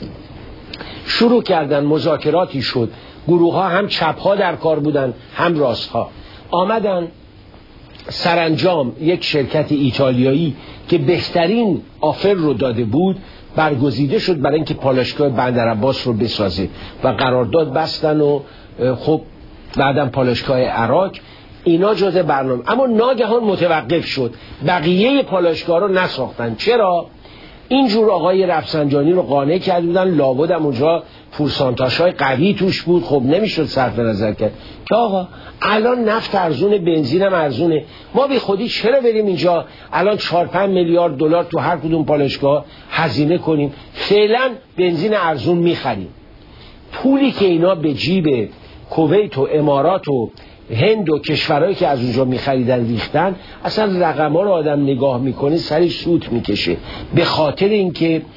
شروع کردن، مذاکراتی شد، گروه ها هم چپ ها در کار بودن هم راست ها. آمدن سرانجام یک شرکت ایتالیایی که بهترین آفر رو داده بود برگزیده شد برای اینکه پالایشگاه بندرعباس رو بسازه و قرارداد بستن و خب بعدم پالایشگاه عراق اینا جزء برنامه. اما ناگهان متوقف شد، بقیه پالایشگاه رو نساختن. چرا؟ اینجور آقای رفسنجانی رو قانع کرده بودن، لابد هم اونجا پورسانتاژهای قوی توش بود، خب نمیشد صرف نظر کرد که آقا الان نفت ارزونه، بنزین هم ارزونه، ما بی خودی چرا بریم اینجا الان 4-5 میلیارد دلار تو هر کدوم پالایشگاه هزینه کنیم، فعلا بنزین ارزون میخریم. پولی که اینا به جیب کویت و امارات و هند و کشورهایی که از اونجا میخریدن ریختن، اصلا رقم‌ها رو آدم نگاه میکنه سرش سوت میکشه، به خاطر اینکه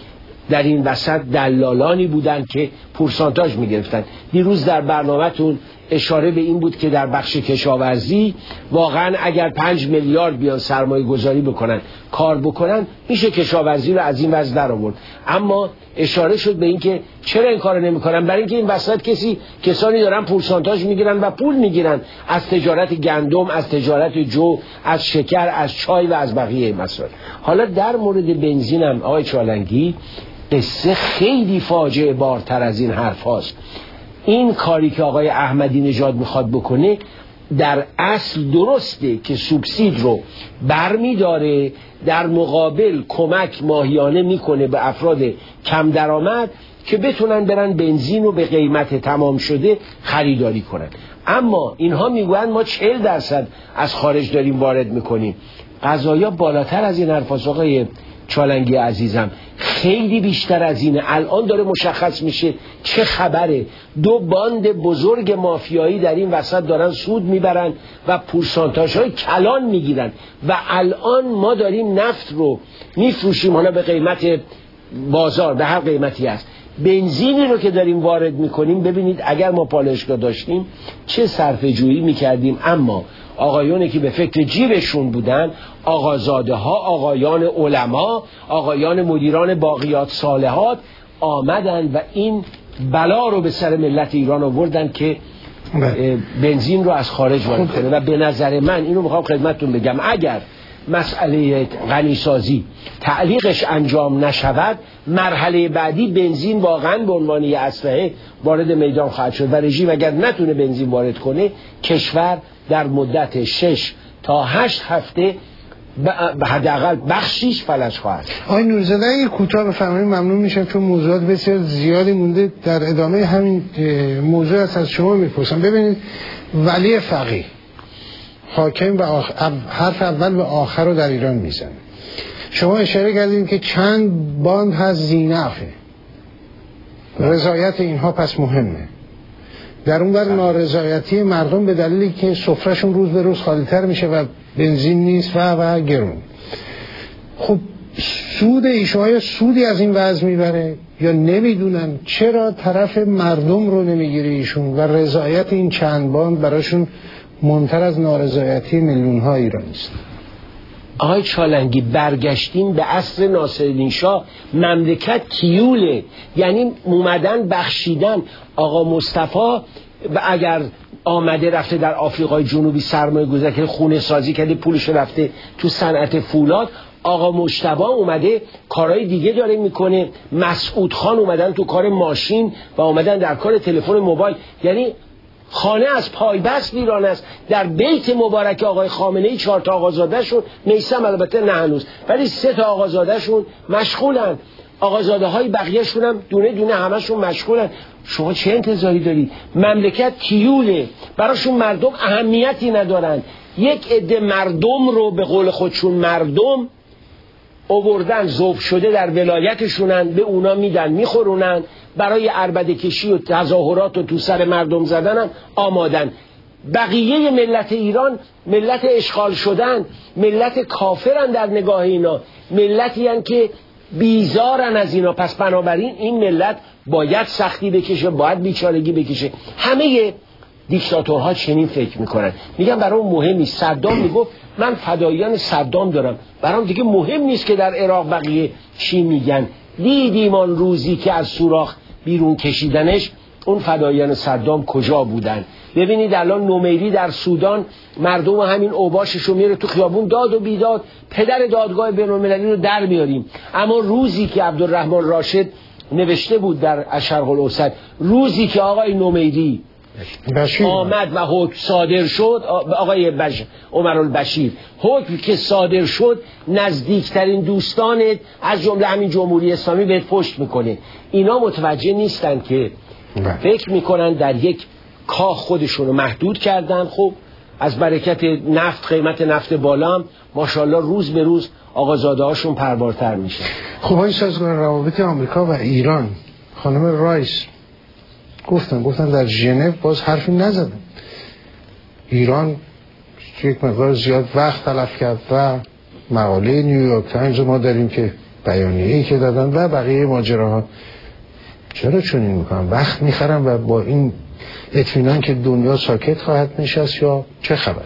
در این وسط دلالانی بودن که پورسانتاژ میگرفتن. دیروز در برنامه‌تون اشاره به این بود که در بخش کشاورزی واقعا اگر 5 میلیارد بیان سرمایه گذاری بکنن، کار بکنن، میشه کشاورزی رو از این وضع در آورد. اما اشاره شد به این که چرا این کارو نمیکنن؟ برای اینکه این وسط کسانی دارن پورسانتاژ میگیرن و پول میگیرن از تجارت گندم، از تجارت جو، از شکر، از چای و از بقیه مسائل. حالا در مورد بنزین هم آقای چالنگی قصه خیلی فاجعه بارتر از این حرف هاست. این کاری که آقای احمدی نژاد میخواد بکنه در اصل درسته که سوبسید رو برمی داره، در مقابل کمک ماهیانه میکنه به افراد کم درآمد که بتونن برن بنزین رو به قیمت تمام شده خریداری کنن. اما اینها میگویند ما 40% از خارج داریم وارد میکنیم. قضایا بالاتر از این حرفاست آقای چالنگی عزیزم، خیلی بیشتر از اینه. الان داره مشخص میشه چه خبره. 2 باند بزرگ مافیایی در این وسط دارن سود میبرن و پورسانتاژهای کلان میگیرن و الان ما داریم نفت رو میفروشیم حالا به قیمت بازار، به هر قیمتی است. بنزینی رو که داریم وارد میکنیم، ببینید اگر ما پالایشگاه داشتیم چه صرفه جویی میکردیم. اما آقایانی که به فکر جیبشون بودن، آقازاده ها، آقایان علما، آقایان مدیران باقیات صالحات آمدن و این بلا رو به سر ملت ایران آوردن که بنزین رو از خارج وارد کنه. و به نظر من اینو میخوام خدمتتون بگم، اگر مسئله غنیسازی تعلیقش انجام نشود، مرحله بعدی بنزین واقعا به عنوان یه اسلحه وارد میدان خواهد شد و رژیم اگر نتونه بنزین وارد کنه، کشور در مدت 6 تا 8 هفته حداقل بخشیش فلج خواهد. آقای نوری‌زاده اگه کوتاه بفرمایید ممنون میشم، چون موضوعات بسیار زیادی مونده. در ادامه همین موضوع از شما میپرسم. ببینید ولی فقیه حاکم و حرف اول و آخر رو در ایران میزنه. شما اشاره کردید که چند باند هست ذی‌نفعه، رضایت اینها پس مهمه. در اون بر نارضایتی مردم به دلیلی که سفرهشون روز به روز خالی‌تر میشه و بنزین نیست و گرون. خب سود ایشون یا سودی از این وضع میبره یا نمیدونن چرا طرف مردم رو نمیگیره ایشون و رضایت این چند باند براشون مهمتر از نارضایتی میلیون‌ها ایرانی است. آقای چالنگی برگشتیم به عصر ناصرالدین شاه. مملکت کیوله، یعنی اومدن بخشیدن. آقا مصطفی و اگر آمده رفته در آفریقای جنوبی سرمایه گذاری کرده، خونه سازی کرده، پولش رفته تو صنعت فولاد. آقا مجتبی اومده کارهای دیگه داره میکنه. مسعود خان اومدن تو کار ماشین و اومدن در کار تلفن موبایل. یعنی خانه از پایبست ایران است. در بیت مبارک آقای خامنه‌ای 4 تا آقازاده شون، میثم البته نه هنوز، ولی 3 تا آقازاده شون مشغولن. آقازاده های بقیه شون هم دونه دونه همشون مشغولن. شما چه انتظاری دارید؟ مملکت کیوله، براشون مردم اهمیتی ندارن. یک عده مردم رو به قول خودشون مردم آوردن، ذوب شده در ولایتشونن، به اونا میدن میخورونن، برای عربده کشی و تظاهرات و تو سر مردم زدن آمادن. بقیه ملت ایران ملت اشغال شدن، ملت کافرن در نگاه اینا، ملتی هن که بیزارن از اینا. پس بنابراین این ملت باید سختی بکشه، باید بیچارگی بکشه. همه دیکتاتورها چنین فکر میکنن، میگن برام مهم نیست. صدام میگفت من فداییان صدام دارم، برام دیگه مهم نیست که در عراق بقیه چی میگن. دیدیم آن روزی که از سوراخ بیرون کشیدنش، اون فداییان صدام کجا بودن؟ ببینید الان نومیری در سودان مردم همین اوباششو میره تو خیابون داد و بیداد، پدر دادگاه بین‌المللی رو در میاریم. اما روزی که عبدالرحمن راشد نوشته بود در الشرق الاوسط، روزی که آقای نومیری آمد و حکم صادر شد، آقای عمر البشیر، حکم که صادر شد، نزدیکترین دوستانت از جمله همین جمهوری اسلامی بهت پشت میکنه. اینا متوجه نیستن که فکر میکنن در یک کاخ خودشونو محدود کردن. خب از برکت نفت، قیمت نفت بالا هم ماشاءالله روز به روز آقازاده هاشون پربارتر میشه. خب های سازمان روابط آمریکا و ایران، خانم رایس گفتن در ژنو باز حرفی نزدن. ایران یک مقدار زیاد وقت تلف کرد و مقاله نیویورک تایمز ما داریم که بیانیه‌ای که دادن و بقیه ماجراها. چرا چنین میکنن؟ وقت میخرن و با این اطمینان که دنیا ساکت خواهد نشست یا چه خبر؟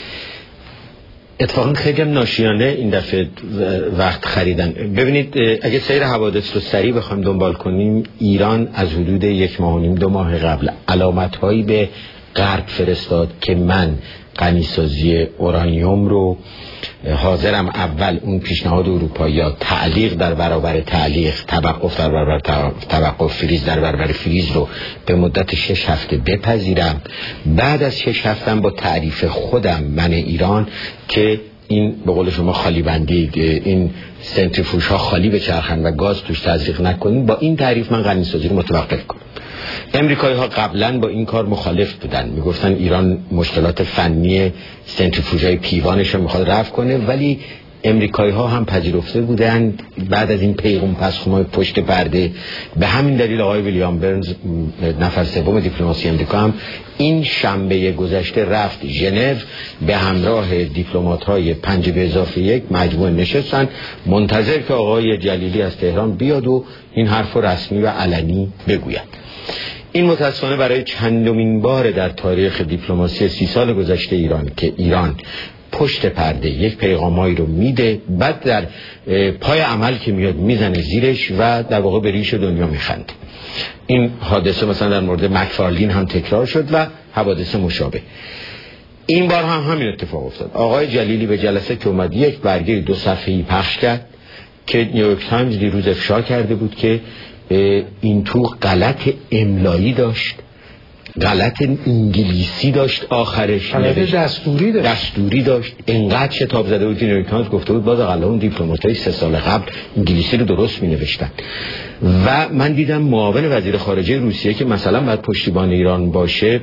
اتفاقا خیلی هم ناشیانه این دفعه وقت خریدن. ببینید اگه سیر حوادث رو سریع بخوایم دنبال کنیم، ایران از حدود 1.5 ماه 2 ماه قبل علامت‌هایی به غرب فرستاد که من غنیسازی اورانیوم رو حاضرم اول اون پیشنهاد اروپایی‌ها تعلیق در برابر تعلیق، توقف در برابر توقف، فریز در برابر فریز رو به مدت 6 هفته بپذیرم. بعد از 6 هفته با تعریف خودم من ایران که این به قول شما خالی بندی، این سنتریفوژ ها خالی بچرخن و گاز توش تزریق نکنیم، با این تعریف من غنیسازی رو متوقف کنم. امریکایی ها قبلا با این کار مخالف بودن، میگفتن ایران مشکلات فنی سنتریفوژهای پیوانش رو میخواد رفع کنه، ولی امریکایی ها هم پذیرفته بودن بعد از این پیغام پسخومای پشت پرده. به همین دلیل آقای ویلیام برنز نفر سوم دیپلماسی امریکا هم این شنبه گذشته رفت ژنو به همراه دیپلمات‌های 5+1 مجموعه نشستن منتظر که آقای جلیلی از تهران بیاد و این حرف رسمی و علنی بگوید. این متاسفانه برای چندمین بار در تاریخ دیپلماسی 30 سال گذشته ایران که ایران پشت پرده یک پیغامایی رو میده، بعد در پای عمل که میاد میزنه زیرش و در واقع به ریش دنیا میخنده. این حادثه مثلا در مورد مکفارلین هم تکرار شد و حوادث مشابه. این بار هم همین اتفاق افتاد. آقای جلیلی به جلسه که اومد یک برگه 2 صفحه‌ای پخش کرد که نیویورک تایمز دیروز افشا کرده بود که این تو غلط املایی داشت، غلط انگلیسی داشت، آخرش دستوری داشت. اینقدر شتاب زده بود که نیویورک تایمز گفته بود باز اقلا اون دیپلمات‌های 3 سال قبل انگلیسی رو درست می نوشتن. و من دیدم معاون وزیر خارجه روسیه که مثلا باید پشتیبان ایران باشه،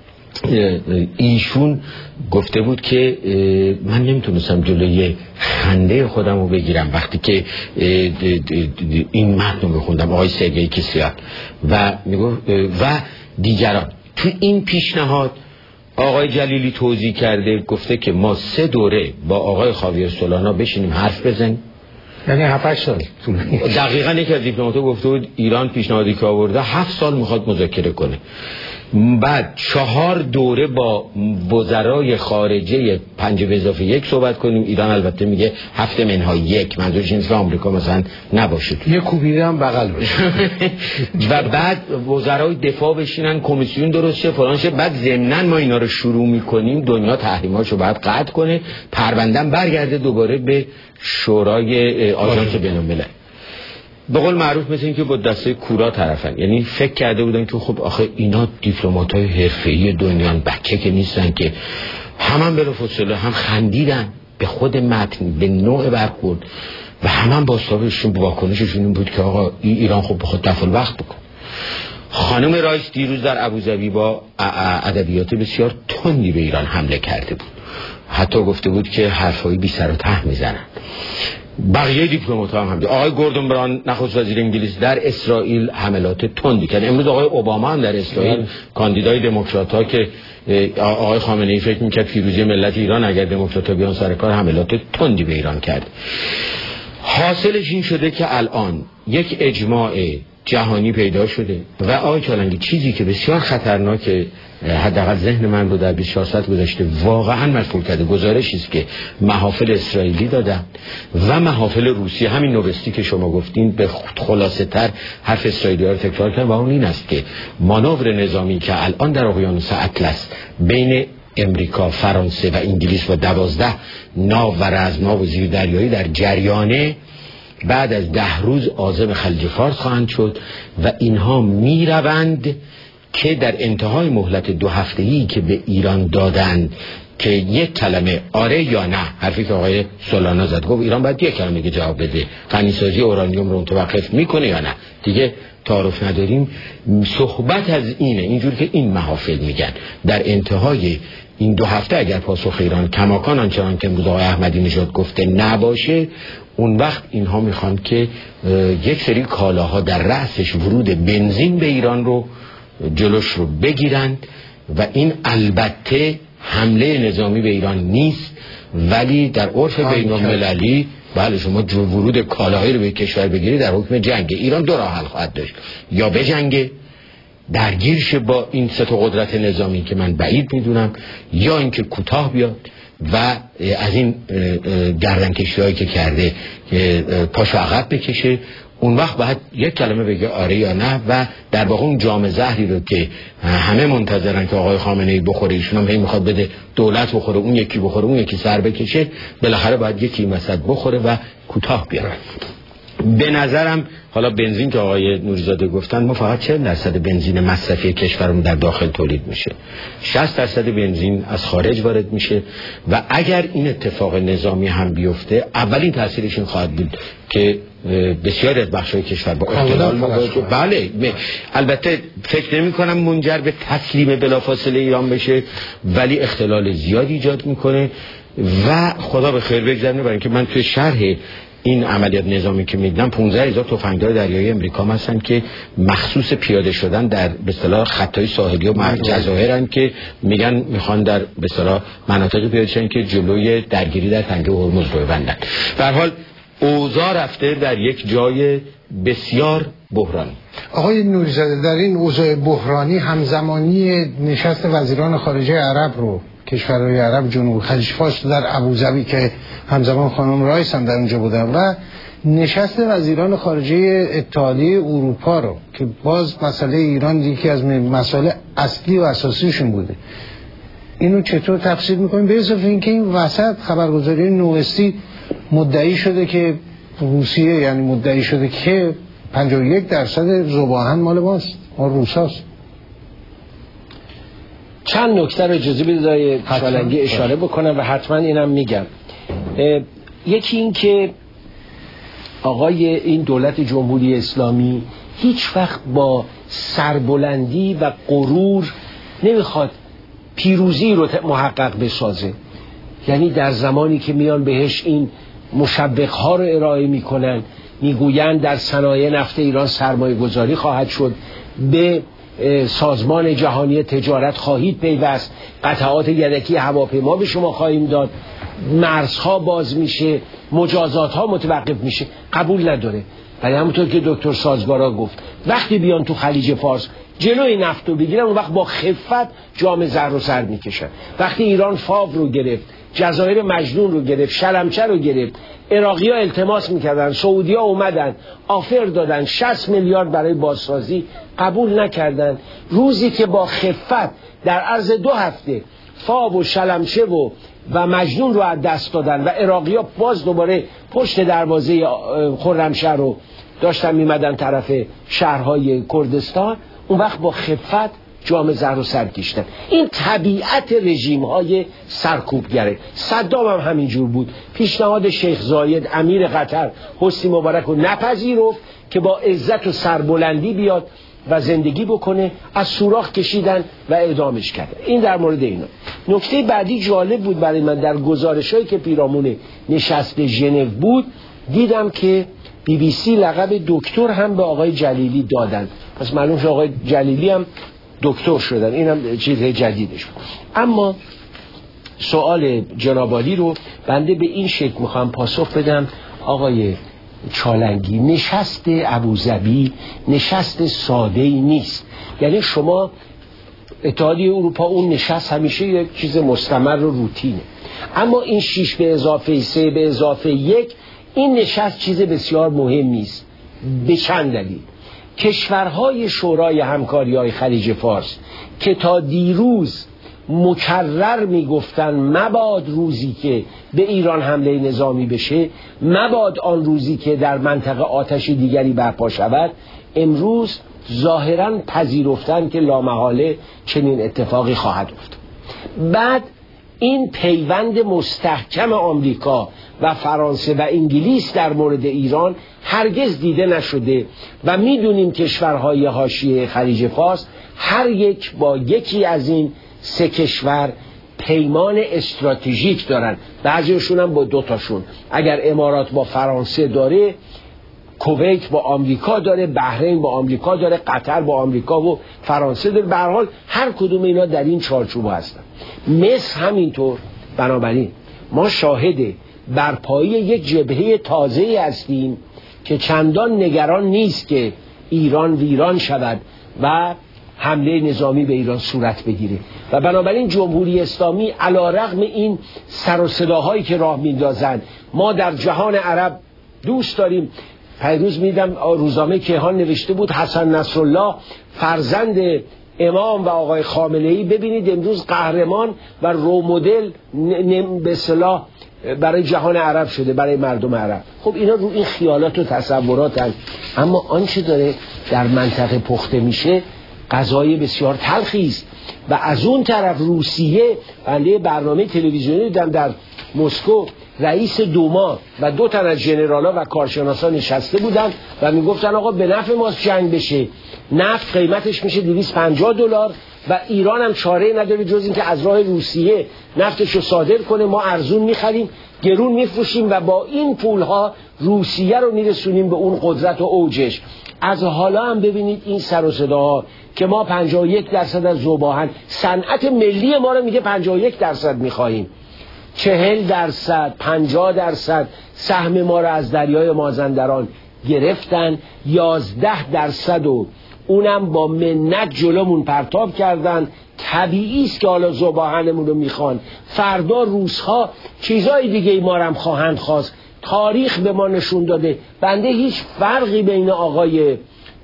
ایشون گفته بود که من نمیتونستم جلوی خنده خودم رو بگیرم وقتی که این متن رو میخوندم، آقای سرگئی کیسلیاک و دیگران. تو این پیشنهاد آقای جلیلی توضیح کرده، گفته که ما 3 دوره با آقای خاویر سولانا بشینیم حرف بزنیم، یعنی 7-8 سال. دقیقاً یک از دیپلمات‌ها گفته بود ایران پیشنهادی که آورده 7 سال میخواد مذاکره کنه. بعد 4 دوره با وزرای خارجه 5+1 صحبت کنیم. ایران البته میگه 7-1، منظورش اینه که آمریکا مثلا نباشه، یه کوبیده هم بغل باشه. و بعد وزرای دفاع بشینن، کمیسیون درست شه، فلان شه. بعد ضمناً ما اینا رو شروع میکنیم، دنیا تحریماشو باید قطع کنه، پرونده‌ام برگرده دوباره به شورای آژانس بین‌الملل. به قول معروف مثل این که با دسته کورا طرفن. یعنی فکر کرده بودن که خب آخه اینا دیپلمات‌های حرفه‌ای دنیان، بچه که نیستن که. هم بلافاصله هم خندیدن به خود متن، به نوع برخورد و هم باستابشون واکنششون این بود که آقا ایران خب بخواد دفع الوقت بکن. خانم رایس دیروز در ابوظبی با ادبیات بسیار تندی به ایران حمله کرده بود، حتی گفته بود که حرفای بی سر و ته میزنن. بقیه دیپلمات‌ها هم آقای گوردون بران نخست وزیر انگلیس در اسرائیل حملات تندی کرد. امروز آقای اوباما هم در اسرائیل کاندیدای دموکرات‌ها که آقای خامنه‌ای فکر می‌کرد پیروزی ملت ایران اگر دموکرات‌ها بیان سر کار، حملات تندی به ایران کرد. حاصلش این شده که الان یک اجماع جهانی پیدا شده و آقای چالنگی چیزی که بسیار خطرناکه، حداقل ذهن من رو در 24 ساعت گذشته واقعا مشغول کرده، گزارشی است که محافل اسرائیلی دادن و محافل روسیه، همین نوبستی که شما گفتین به خلاصه تر حرف اسرائیلی‌ها رو تکرار کردن، و اون این است که مانور نظامی که الان در اقیانوس اطلس بین امریکا، فرانسه و انگلیس و 12 ناو و رزم‌ناو و زیردریایی در جریانه، بعد از 10 روز عازم خلیج فارس خواهند شد و اینها میروند که در انتهای مهلت 2 هفته‌ای که به ایران دادن که یک کلمه آره یا نه، حرفی که آقای سولانا زد، گفت ایران باید یک کلمه جواب بده، غنیسازی اورانیوم رو متوقف میکنه یا نه، دیگه تعارف نداریم. صحبت از اینه، اینجور که این محافل میگن در انتهای این 2 هفته اگر پاسخ ایران کماکان آنچنان که امروز آقای احمدی نژاد گفته نباشه، اون وقت اینها میخوان که یک سری کالاها در رأسش ورود بنزین به ایران رو جلوش رو بگیرند و این البته حمله نظامی به ایران نیست، ولی در عرف بین‌المللی بله شما ورود کالاهایی رو به کشور بگیری در حکم جنگ. ایران دو راه حل خواهد داشت، یا بجنگه درگیر شه با این سه تا قدرت نظامی که من بعید میدونم، یا اینکه کوتاه بیاد و از این گردنکشی‌هایی که کرده پاشو عقب بکشه. اون وقت باید یک کلمه بگه آره یا نه، و در واقع اون جام زهری رو که همه منتظرن که آقای خامنه‌ای بخوره، ایشون هم هی میخواد بده دولت بخوره، اون یکی بخوره، اون یکی سر بکشه، بالاخره باید یکی وسط بخوره و کوتاه بیاره. به نظرم حالا بنزین که آقای نوریزاده گفتن، ما فقط 40% بنزین مصرفی کشورمون در داخل تولید میشه، 60% بنزین از خارج وارد میشه و اگر این اتفاق نظامی هم بیفته، اولین تاثیرش این خواهد بود که بسیاری از بخش‌های کشور با اختلال مواجه. بله البته فکر نمی‌کنم منجر به تسلیم بلافاصله ایران بشه، ولی اختلال زیادی ایجاد میکنه و خدا به خیر بگذره. برای اینکه من توی شرح این عملیات نظامی که میدونم 15,000 تفنگدار دریایی امریکا هستن که مخصوص پیاده شدن در به اصطلاح خطای ساحلی و جزایرن که میگن میخوان در به اصطلاح مناطقی پیاده شدن که جلوی درگیری در تنگه هرمز رو ببندن. به هر حال اوضاع رفته در یک جای بسیار بحرانی. آقای نوریزاده، در این اوضاع بحرانی همزمانی نشست وزیران خارجه عرب رو، کشورهای عرب جنوب خلیج فارس در ابوظبی که همزمان خانم رایس هم در اونجا بودن، و نشست وزیران خارجه اتحادیه اروپا رو که باز مسئله ایران یکی از مسائل اصلی و اساسیشون بوده، اینو چطور تفسیر میکنیم؟ به اضافه اینکه این وسط خبرگزاری نوستی مدعی شده که روسیه، یعنی مدعی شده که 51% ذوب‌آهن مال ماست، ما روساست. چند نکته رو اجازه بدید آقای چالنگی اشاره بکنم و حتما اینم میگم. یکی این که آقای این دولت جمهوری اسلامی هیچ وقت با سربلندی و غرور نمیخواد پیروزی رو محقق بسازه. یعنی در زمانی که میان بهش این مشوق‌ها رو ارائه میکنن، میگویند در صنایع نفت ایران سرمایه گذاری خواهد شد، به سازمان جهانی تجارت خواهید پیوست، قطعات یدکی هواپیما به شما خواهیم داد، مرزها باز میشه، مجازاتها متوقف میشه، قبول نداره. ولی همونطور که دکتر سازگارا گفت، وقتی بیان تو خلیج فارس جلوی نفت رو بگیرن، اون وقت با خفت جام زر رو سر میکشن. وقتی ایران فاو رو گرفت، جزایر مجنون رو گرفت، شلمچه رو گرفت، عراقی ها التماس میکردن، سعودی ها اومدن آفر دادن 60 میلیارد برای بازسازی، قبول نکردن. روزی که با خفت در عرض 2 هفته فاو و شلمچه و مجنون رو از دست دادن و عراقی ها باز دوباره پشت دروازه خرمشهر رو داشتن میمدن طرف شهرهای کردستان، اون وقت با خفت جام زر رو سر کشیدن. این طبیعت رژیم های سرکوبگره. صدام هم همینجور بود. پیشنهاد شیخ زاید امیر قطر حسنی مبارک رو نپذیرفت که با عزت و سربلندی بیاد و زندگی بکنه، از سوراخ کشیدن و اعدامش کردن. این در مورد اینا. نکته بعدی جالب بود برای من، در گزارش‌هایی که پیرامون نشست ژنو بود دیدم که BBC لقب دکتر هم به آقای جلیلی دادن. پس معلوم شد آقای جلیلی هم دکتر شدن. اینم چیز جدیدش بود. اما سوال جناب عالی رو بنده به این شکل میخوام پاسخ بدم. آقای چالنگی، نشست ابوظبی نشست ساده‌ای نیست. یعنی شما اتحادیه اروپا اون نشست همیشه یک چیز مستمر و روتینه، اما این 6 به اضافه 3 به اضافه 1 این نشست چیز بسیار مهمی است. به چند دلیل. کشورهای شورای همکاری‌های خلیج فارس که تا دیروز مکرر میگفتن مباد روزی که به ایران حمله نظامی بشه، مباد آن روزی که در منطقه آتش دیگری برپا شود، امروز ظاهراً پذیرفتن که لامحاله چنین اتفاقی خواهد افتاد. بعد این پیوند مستحکم آمریکا و فرانسه و انگلیس در مورد ایران هرگز دیده نشده و میدونیم کشورهای حاشیه خلیج فارس هر یک با یکی از این 3 کشور پیمان استراتژیک دارن، بعضیشون هم با 2 تاشون. اگر امارات با فرانسه داره، کویت با آمریکا داره، بحرین با آمریکا داره، قطر با آمریکا و فرانسه داره. به هر حال هر کدوم اینا در این چارچوب هستن. مصر همینطور. بنابراین ما شاهد برپایی یک جبهه تازه هستیم که چندان نگران نیست که ایران ویران شود و حمله نظامی به ایران صورت بگیره. و بنابراین جمهوری اسلامی علیرغم این سر و صداهایی که راه میندازند، ما در جهان عرب دوست داریم. پیروز میدم روزنامه کیهان نوشته بود حسن نصرالله فرزند امام و آقای خامنه‌ای ببینید امروز قهرمان و رو مدل به اصطلاح برای جهان عرب شده، برای مردم عرب. خب اینا رو این خیالات و تصورات هست، اما آنچه داره در منطقه پخته میشه غذای بسیار تلخی است. و از اون طرف روسیه، بنده برنامه تلویزیونی دیدم در مسکو، رئیس دوما و 2 تن از ژنرالا و کارشناسان نشسته بودن و میگفتن آقا به نفع ماست جنگ بشه، نفت قیمتش میشه $250 و ایران هم چاره نداره جز این که از راه روسیه نفتشو صادر کنه، ما ارزون میخریم گرون میفروشیم و با این پولها روسیه رو میرسونیم به اون قدرت و اوجش. از حالا هم ببینید این سر و صداها که ما 51% از ذوب‌آهن، صنعت ملی ما رو میگه 51% میخواهیم، 40%، 50% سهم ما رو از دریای مازندران گرفتن، 11% و اونم با منت جلومون پرتاب کردن. طبیعی است که حالا ذوب‌آهنمون رو میخوان، فردا روس‌ها چیزای دیگه ای ما رو هم خواهند خواست. تاریخ به ما نشون داده، بنده هیچ فرقی بین آقای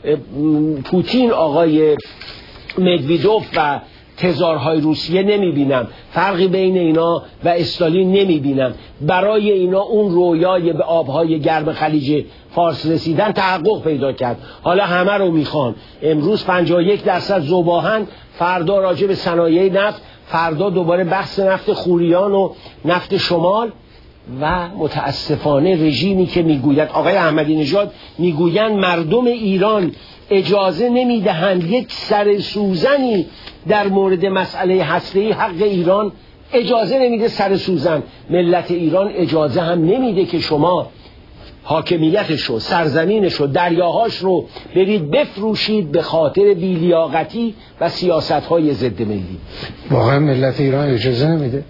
پوتین، آقای مدویدوف و تزارهای روسیه نمیبینم، فرقی بین اینا و استالین نمیبینم. برای اینا اون رویای به آبهای گرم خلیج فارس رسیدن تحقق پیدا کرد. حالا همه رو میخوان. امروز 51% ذوب‌آهن، فردا راجع به صنایع نفت، فردا دوباره بحث نفت خوریان و نفت شمال. و متاسفانه رژیمی که میگوید، آقای احمدی نژاد میگویند مردم ایران اجازه نمیدهند یک سر سوزنی در مورد مسئله هسته‌ای، حق ایران اجازه نمیده سر سوزن. ملت ایران اجازه هم نمیده که شما حاکمیتش رو، سرزمینش رو، دریاهاش رو برید بفروشید به خاطر بی‌لیاقتی و سیاست‌های ضد ملی. واقعا ملت ایران اجازه نمیده؟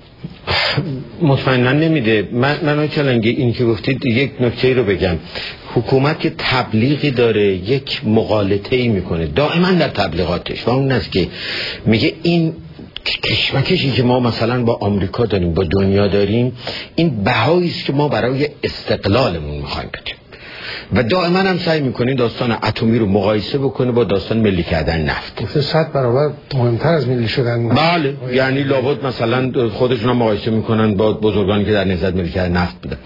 مطمئنا نمیده. من کلنگی این که گفتید یک نکته رو بگم. حکومت که تبلیغی داره، یک مغالطه‌ای میکنه دائما در تبلیغاتش، و اون است که میگه این کشمکشی که ما مثلا با آمریکا داریم، با دنیا داریم، این بهایی است که ما برای استقلالمون میخوایم بدیم. و دائما هم سعی میکنه داستان اتمی رو مقایسه بکنه با داستان ملی کردن نفت. 100 برابر مهمتر از ملی شدن نفت. بله، یعنی لابد مثلا خودشون هم مقایسه میکنن با بزرگانی که در نهضت ملی کردن نفت بودن،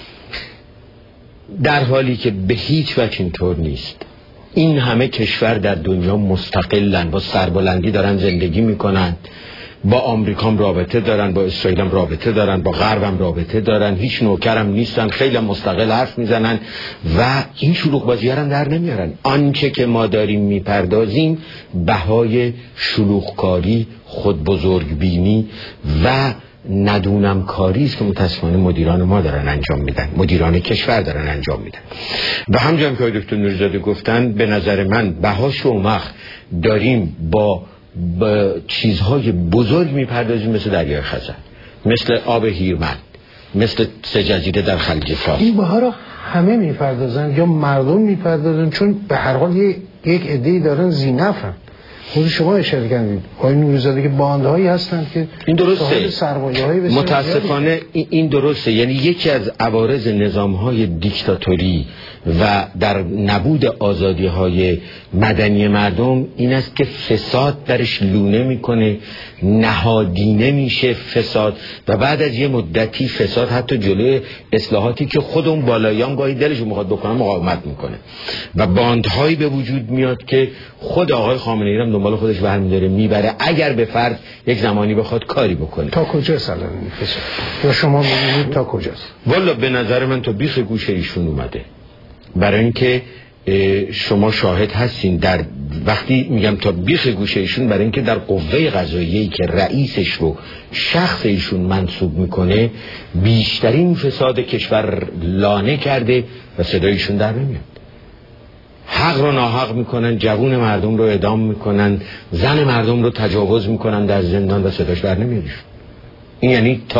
در حالی که به هیچ وجه اینطور نیست. این همه کشور در دنیا مستقلن، با سربلندی دارن زندگی میکنن، با آمریکا هم رابطه دارن، با اسرائیل هم رابطه دارن، با غرب هم رابطه دارن، هیچ نوکر هم نیستن، خیلی مستقل حرف میزنن و این شلوغ بازی هم در نمیارن. آنچه که ما داریم میپردازیم بهای شلوغکاری، خود بزرگبینی و ندونم کاری است که متاسفانه مدیران ما دارن انجام میدن، مدیران کشور دارن انجام میدن. و همچنین که دکتر نوری‌زاده گفتن، به نظر من بها شومخ داریم با چیزهای بزرگ میپردازیم، مثل دریای خزر، مثل آب هیرمند، مثل 3 جزیره در خلیج فارس. این بها رو همه میپردازن یا مردم میپردازن، چون به هر حال یک عده‌ای دارن زینفن. خود شما اشاره کردید آقای نوری‌زاده که باندهایی هستن که این درسته، متاسفانه این درسته. یعنی یکی از عوارض نظام‌های دیکتاتوری و در نبود آزادی‌های مدنی مردم این است که فساد درش لونه میکنه، نهادینه میشه فساد، و بعد از یه مدتی فساد حتی جلوی اصلاحاتی که خودمون بالایان گاهی دلشون میخواد بکنن مقاومت میکنه و باندهایی به وجود میاد که خود آقای خامنه‌ای هم دنبال خودش برمی‌داره میبره، اگر به فرض یک زمانی بخواد کاری بکنه. تا کجا سلام میفشه؟ یا شما می‌بینید تا کجاست؟ والا به نظر من تا بیخ گوشه ایشون اومده. برای اینکه شما شاهد هستین، در وقتی میگم تا بیخ گوشه ایشون، برای اینکه در قوه قضاییه‌ای که رئیسش رو شخص ایشون منصوب میکنه بیشترین فساد کشور لانه کرده و صدایشون در نمیاد. حق رو ناحق میکنن، جوون مردم رو اعدام میکنن، زن مردم رو تجاوز میکنن در زندان و صداش در نمیاد. این یعنی تا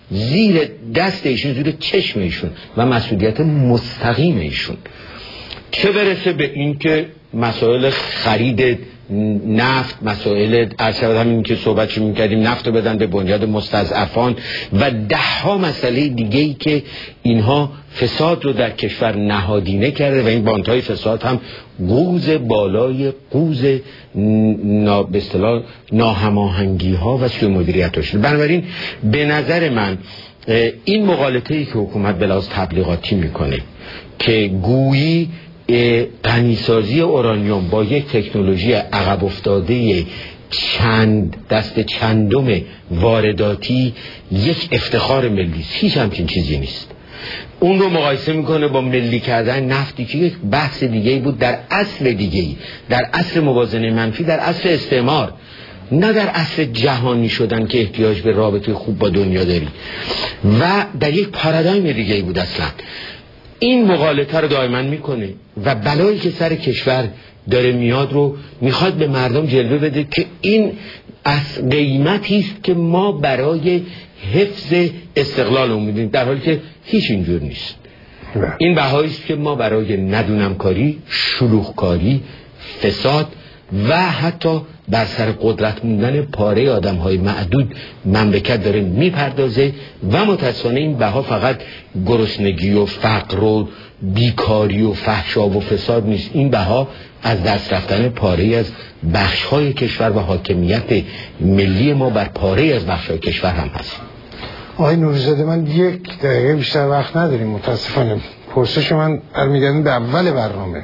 زیر دست ایشون، زیر چشم ایشون و مسئولیت مستقیم ایشون. چه برسه به این که مسائل خرید نفت، مسائل ارشد همین که صحبتش می‌کردیم، نفت رو بدن به بنیاد مستضعفان و ده ها مسئله دیگه‌ای که اینها فساد رو در کشور نهادینه کرده و این باندهای فساد هم قوز بالای قوز به اصطلاح ناهماهنگی‌ها و سوء مدیریت شده. بنابراین به نظر من این مغالطه‌ای که حکومت به لحاظ تبلیغاتی میکنه که گویی غنیسازی اورانیوم با یک تکنولوژی عقب افتاده دست چندم وارداتی یک افتخار ملی است، هیچ همچین چیزی نیست. اون رو مقایسه میکنه با ملی کردن نفتی که یک بحث دیگه‌ای بود، در اصل دیگه‌ای، در اصل موازنه منفی، در اصل استعمار، نه در اصل جهانی شدن که احتیاج به رابطه خوب با دنیا داری و در یک پارادایم دیگه‌ای بود. اصلا این مغالطه رو دائما میکنه و بلایی که سر کشور داره میاد رو میخواد به مردم جلوه بده که این از قیمتی است که ما برای حفظ استقلال میدیم، در حالی که هیچ اینجور نیست. این بهایی است که ما برای ندونمکاری، شلوغکاری، فساد و حتی بر سر قدرت موندن پاره آدم‌های معدود مملکت داره میپردازه و متأسفانه این بها فقط گرسنگی و فقر و بیکاری و فحشا و فساد نیست. این بها از دست رفتن پاره از بخش‌های کشور و حاکمیت ملی ما بر پاره از بخش‌های کشور هم هست. آقای نوری‌زاده، من 1 دقیقه بیشتر وقت نداریم متاسفانه. پرسش من برمیگردیم به اول برنامه.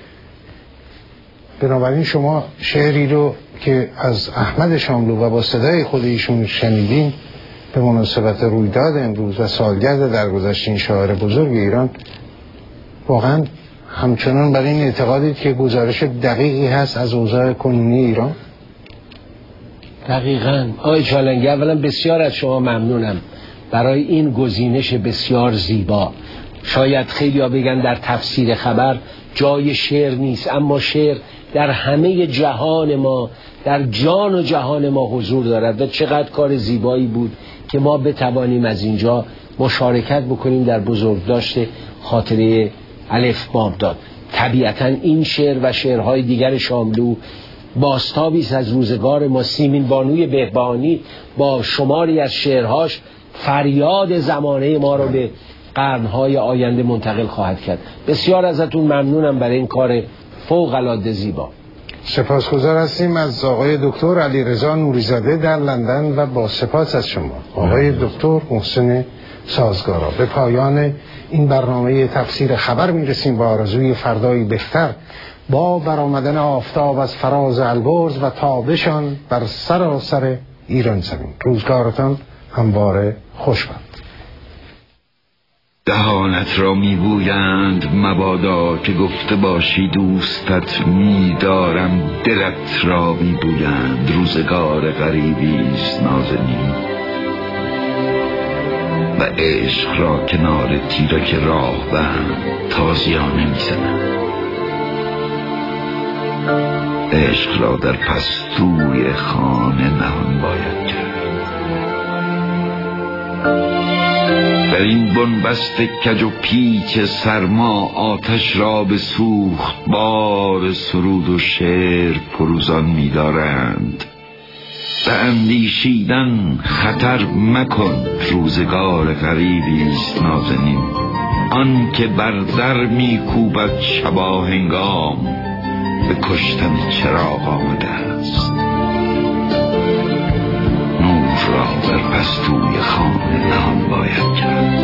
بنابراین شما شعری رو که از احمد شاملو و با صدای خود ایشون شنیدین به مناسبت رویداد امروز و سالگرد درگذشت این شاعر بزرگ ایران، واقعا همچنان برای این اعتقادید که گزارش دقیقی هست از اوضاع کنونی ایران؟ دقیقاً. آقای چالنگی، اولا بسیار از شما ممنونم برای این گزینش بسیار زیبا. شاید خیلی ها بگن در تفسیر خبر جای شعر نیست، اما شعر در همه جهان ما، در جان و جهان ما حضور دارد و چقدر کار زیبایی بود که ما بتوانیم از اینجا مشارکت بکنیم در بزرگداشت خاطره الف بامداد. طبیعتا این شعر و شعرهای دیگر شاملو بازتابی است از روزگار ما. سیمین بانوی بهبانی با شماری از شعرهاش فریاد زمانه ما رو به قرنهای آینده منتقل خواهد کرد. بسیار ازتون ممنونم برای این کار فوق العاده زیبا. سپاسگزار هستیم از آقای دکتر علیرضا نوری‌زاده در لندن و با سپاس از شما آقای دکتر محسن سازگارا. به پایان این برنامه تفسیر خبر میرسیم با آرزوی فردایی بهتر با برآمدن آفتاب از فراز البرز و تابشان بر سراسر ایران زمین. روزگارتان همواره خوش باد. دهانت را میگویند مبادا که گفته باشی دوستت میدارم، دلت را میگویند روزگار غریبیست نازنین، و عشق را کنار تیرک راه بند تازیانه میزنند. عشق را در پستوی خانه نهان باید کرد. در این بنبست کج و پیچ سرما آتش را به سوخت بار سرود و شعر فروزان می‌دارند. به اندیشیدن خطر مکن، روزگار غریبیست نازنین. آن که بر در می‌کوبد شباهنگام، به کشتن چراغ آمده است. نور را در پستوی خانه نهان باید کرد.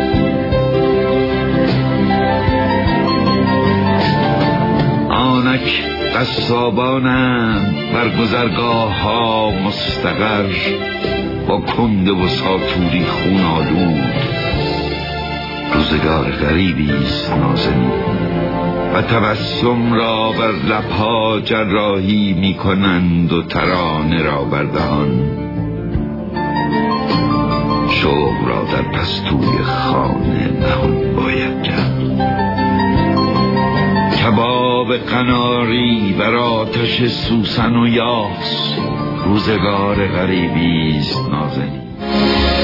آنک قصابانند بر گذرگاه ها مستقر، با کنده و ساتوری خون آلود. روزگار غریبیست نازنین، و تبسم را بر لبها جراحی می کنند و ترانه را بر دهان. شوق را در پستوی خانه نهان باید کرد. کباب قناری بر آتش سوسن و یاس، روزگار غریبیست نازنین.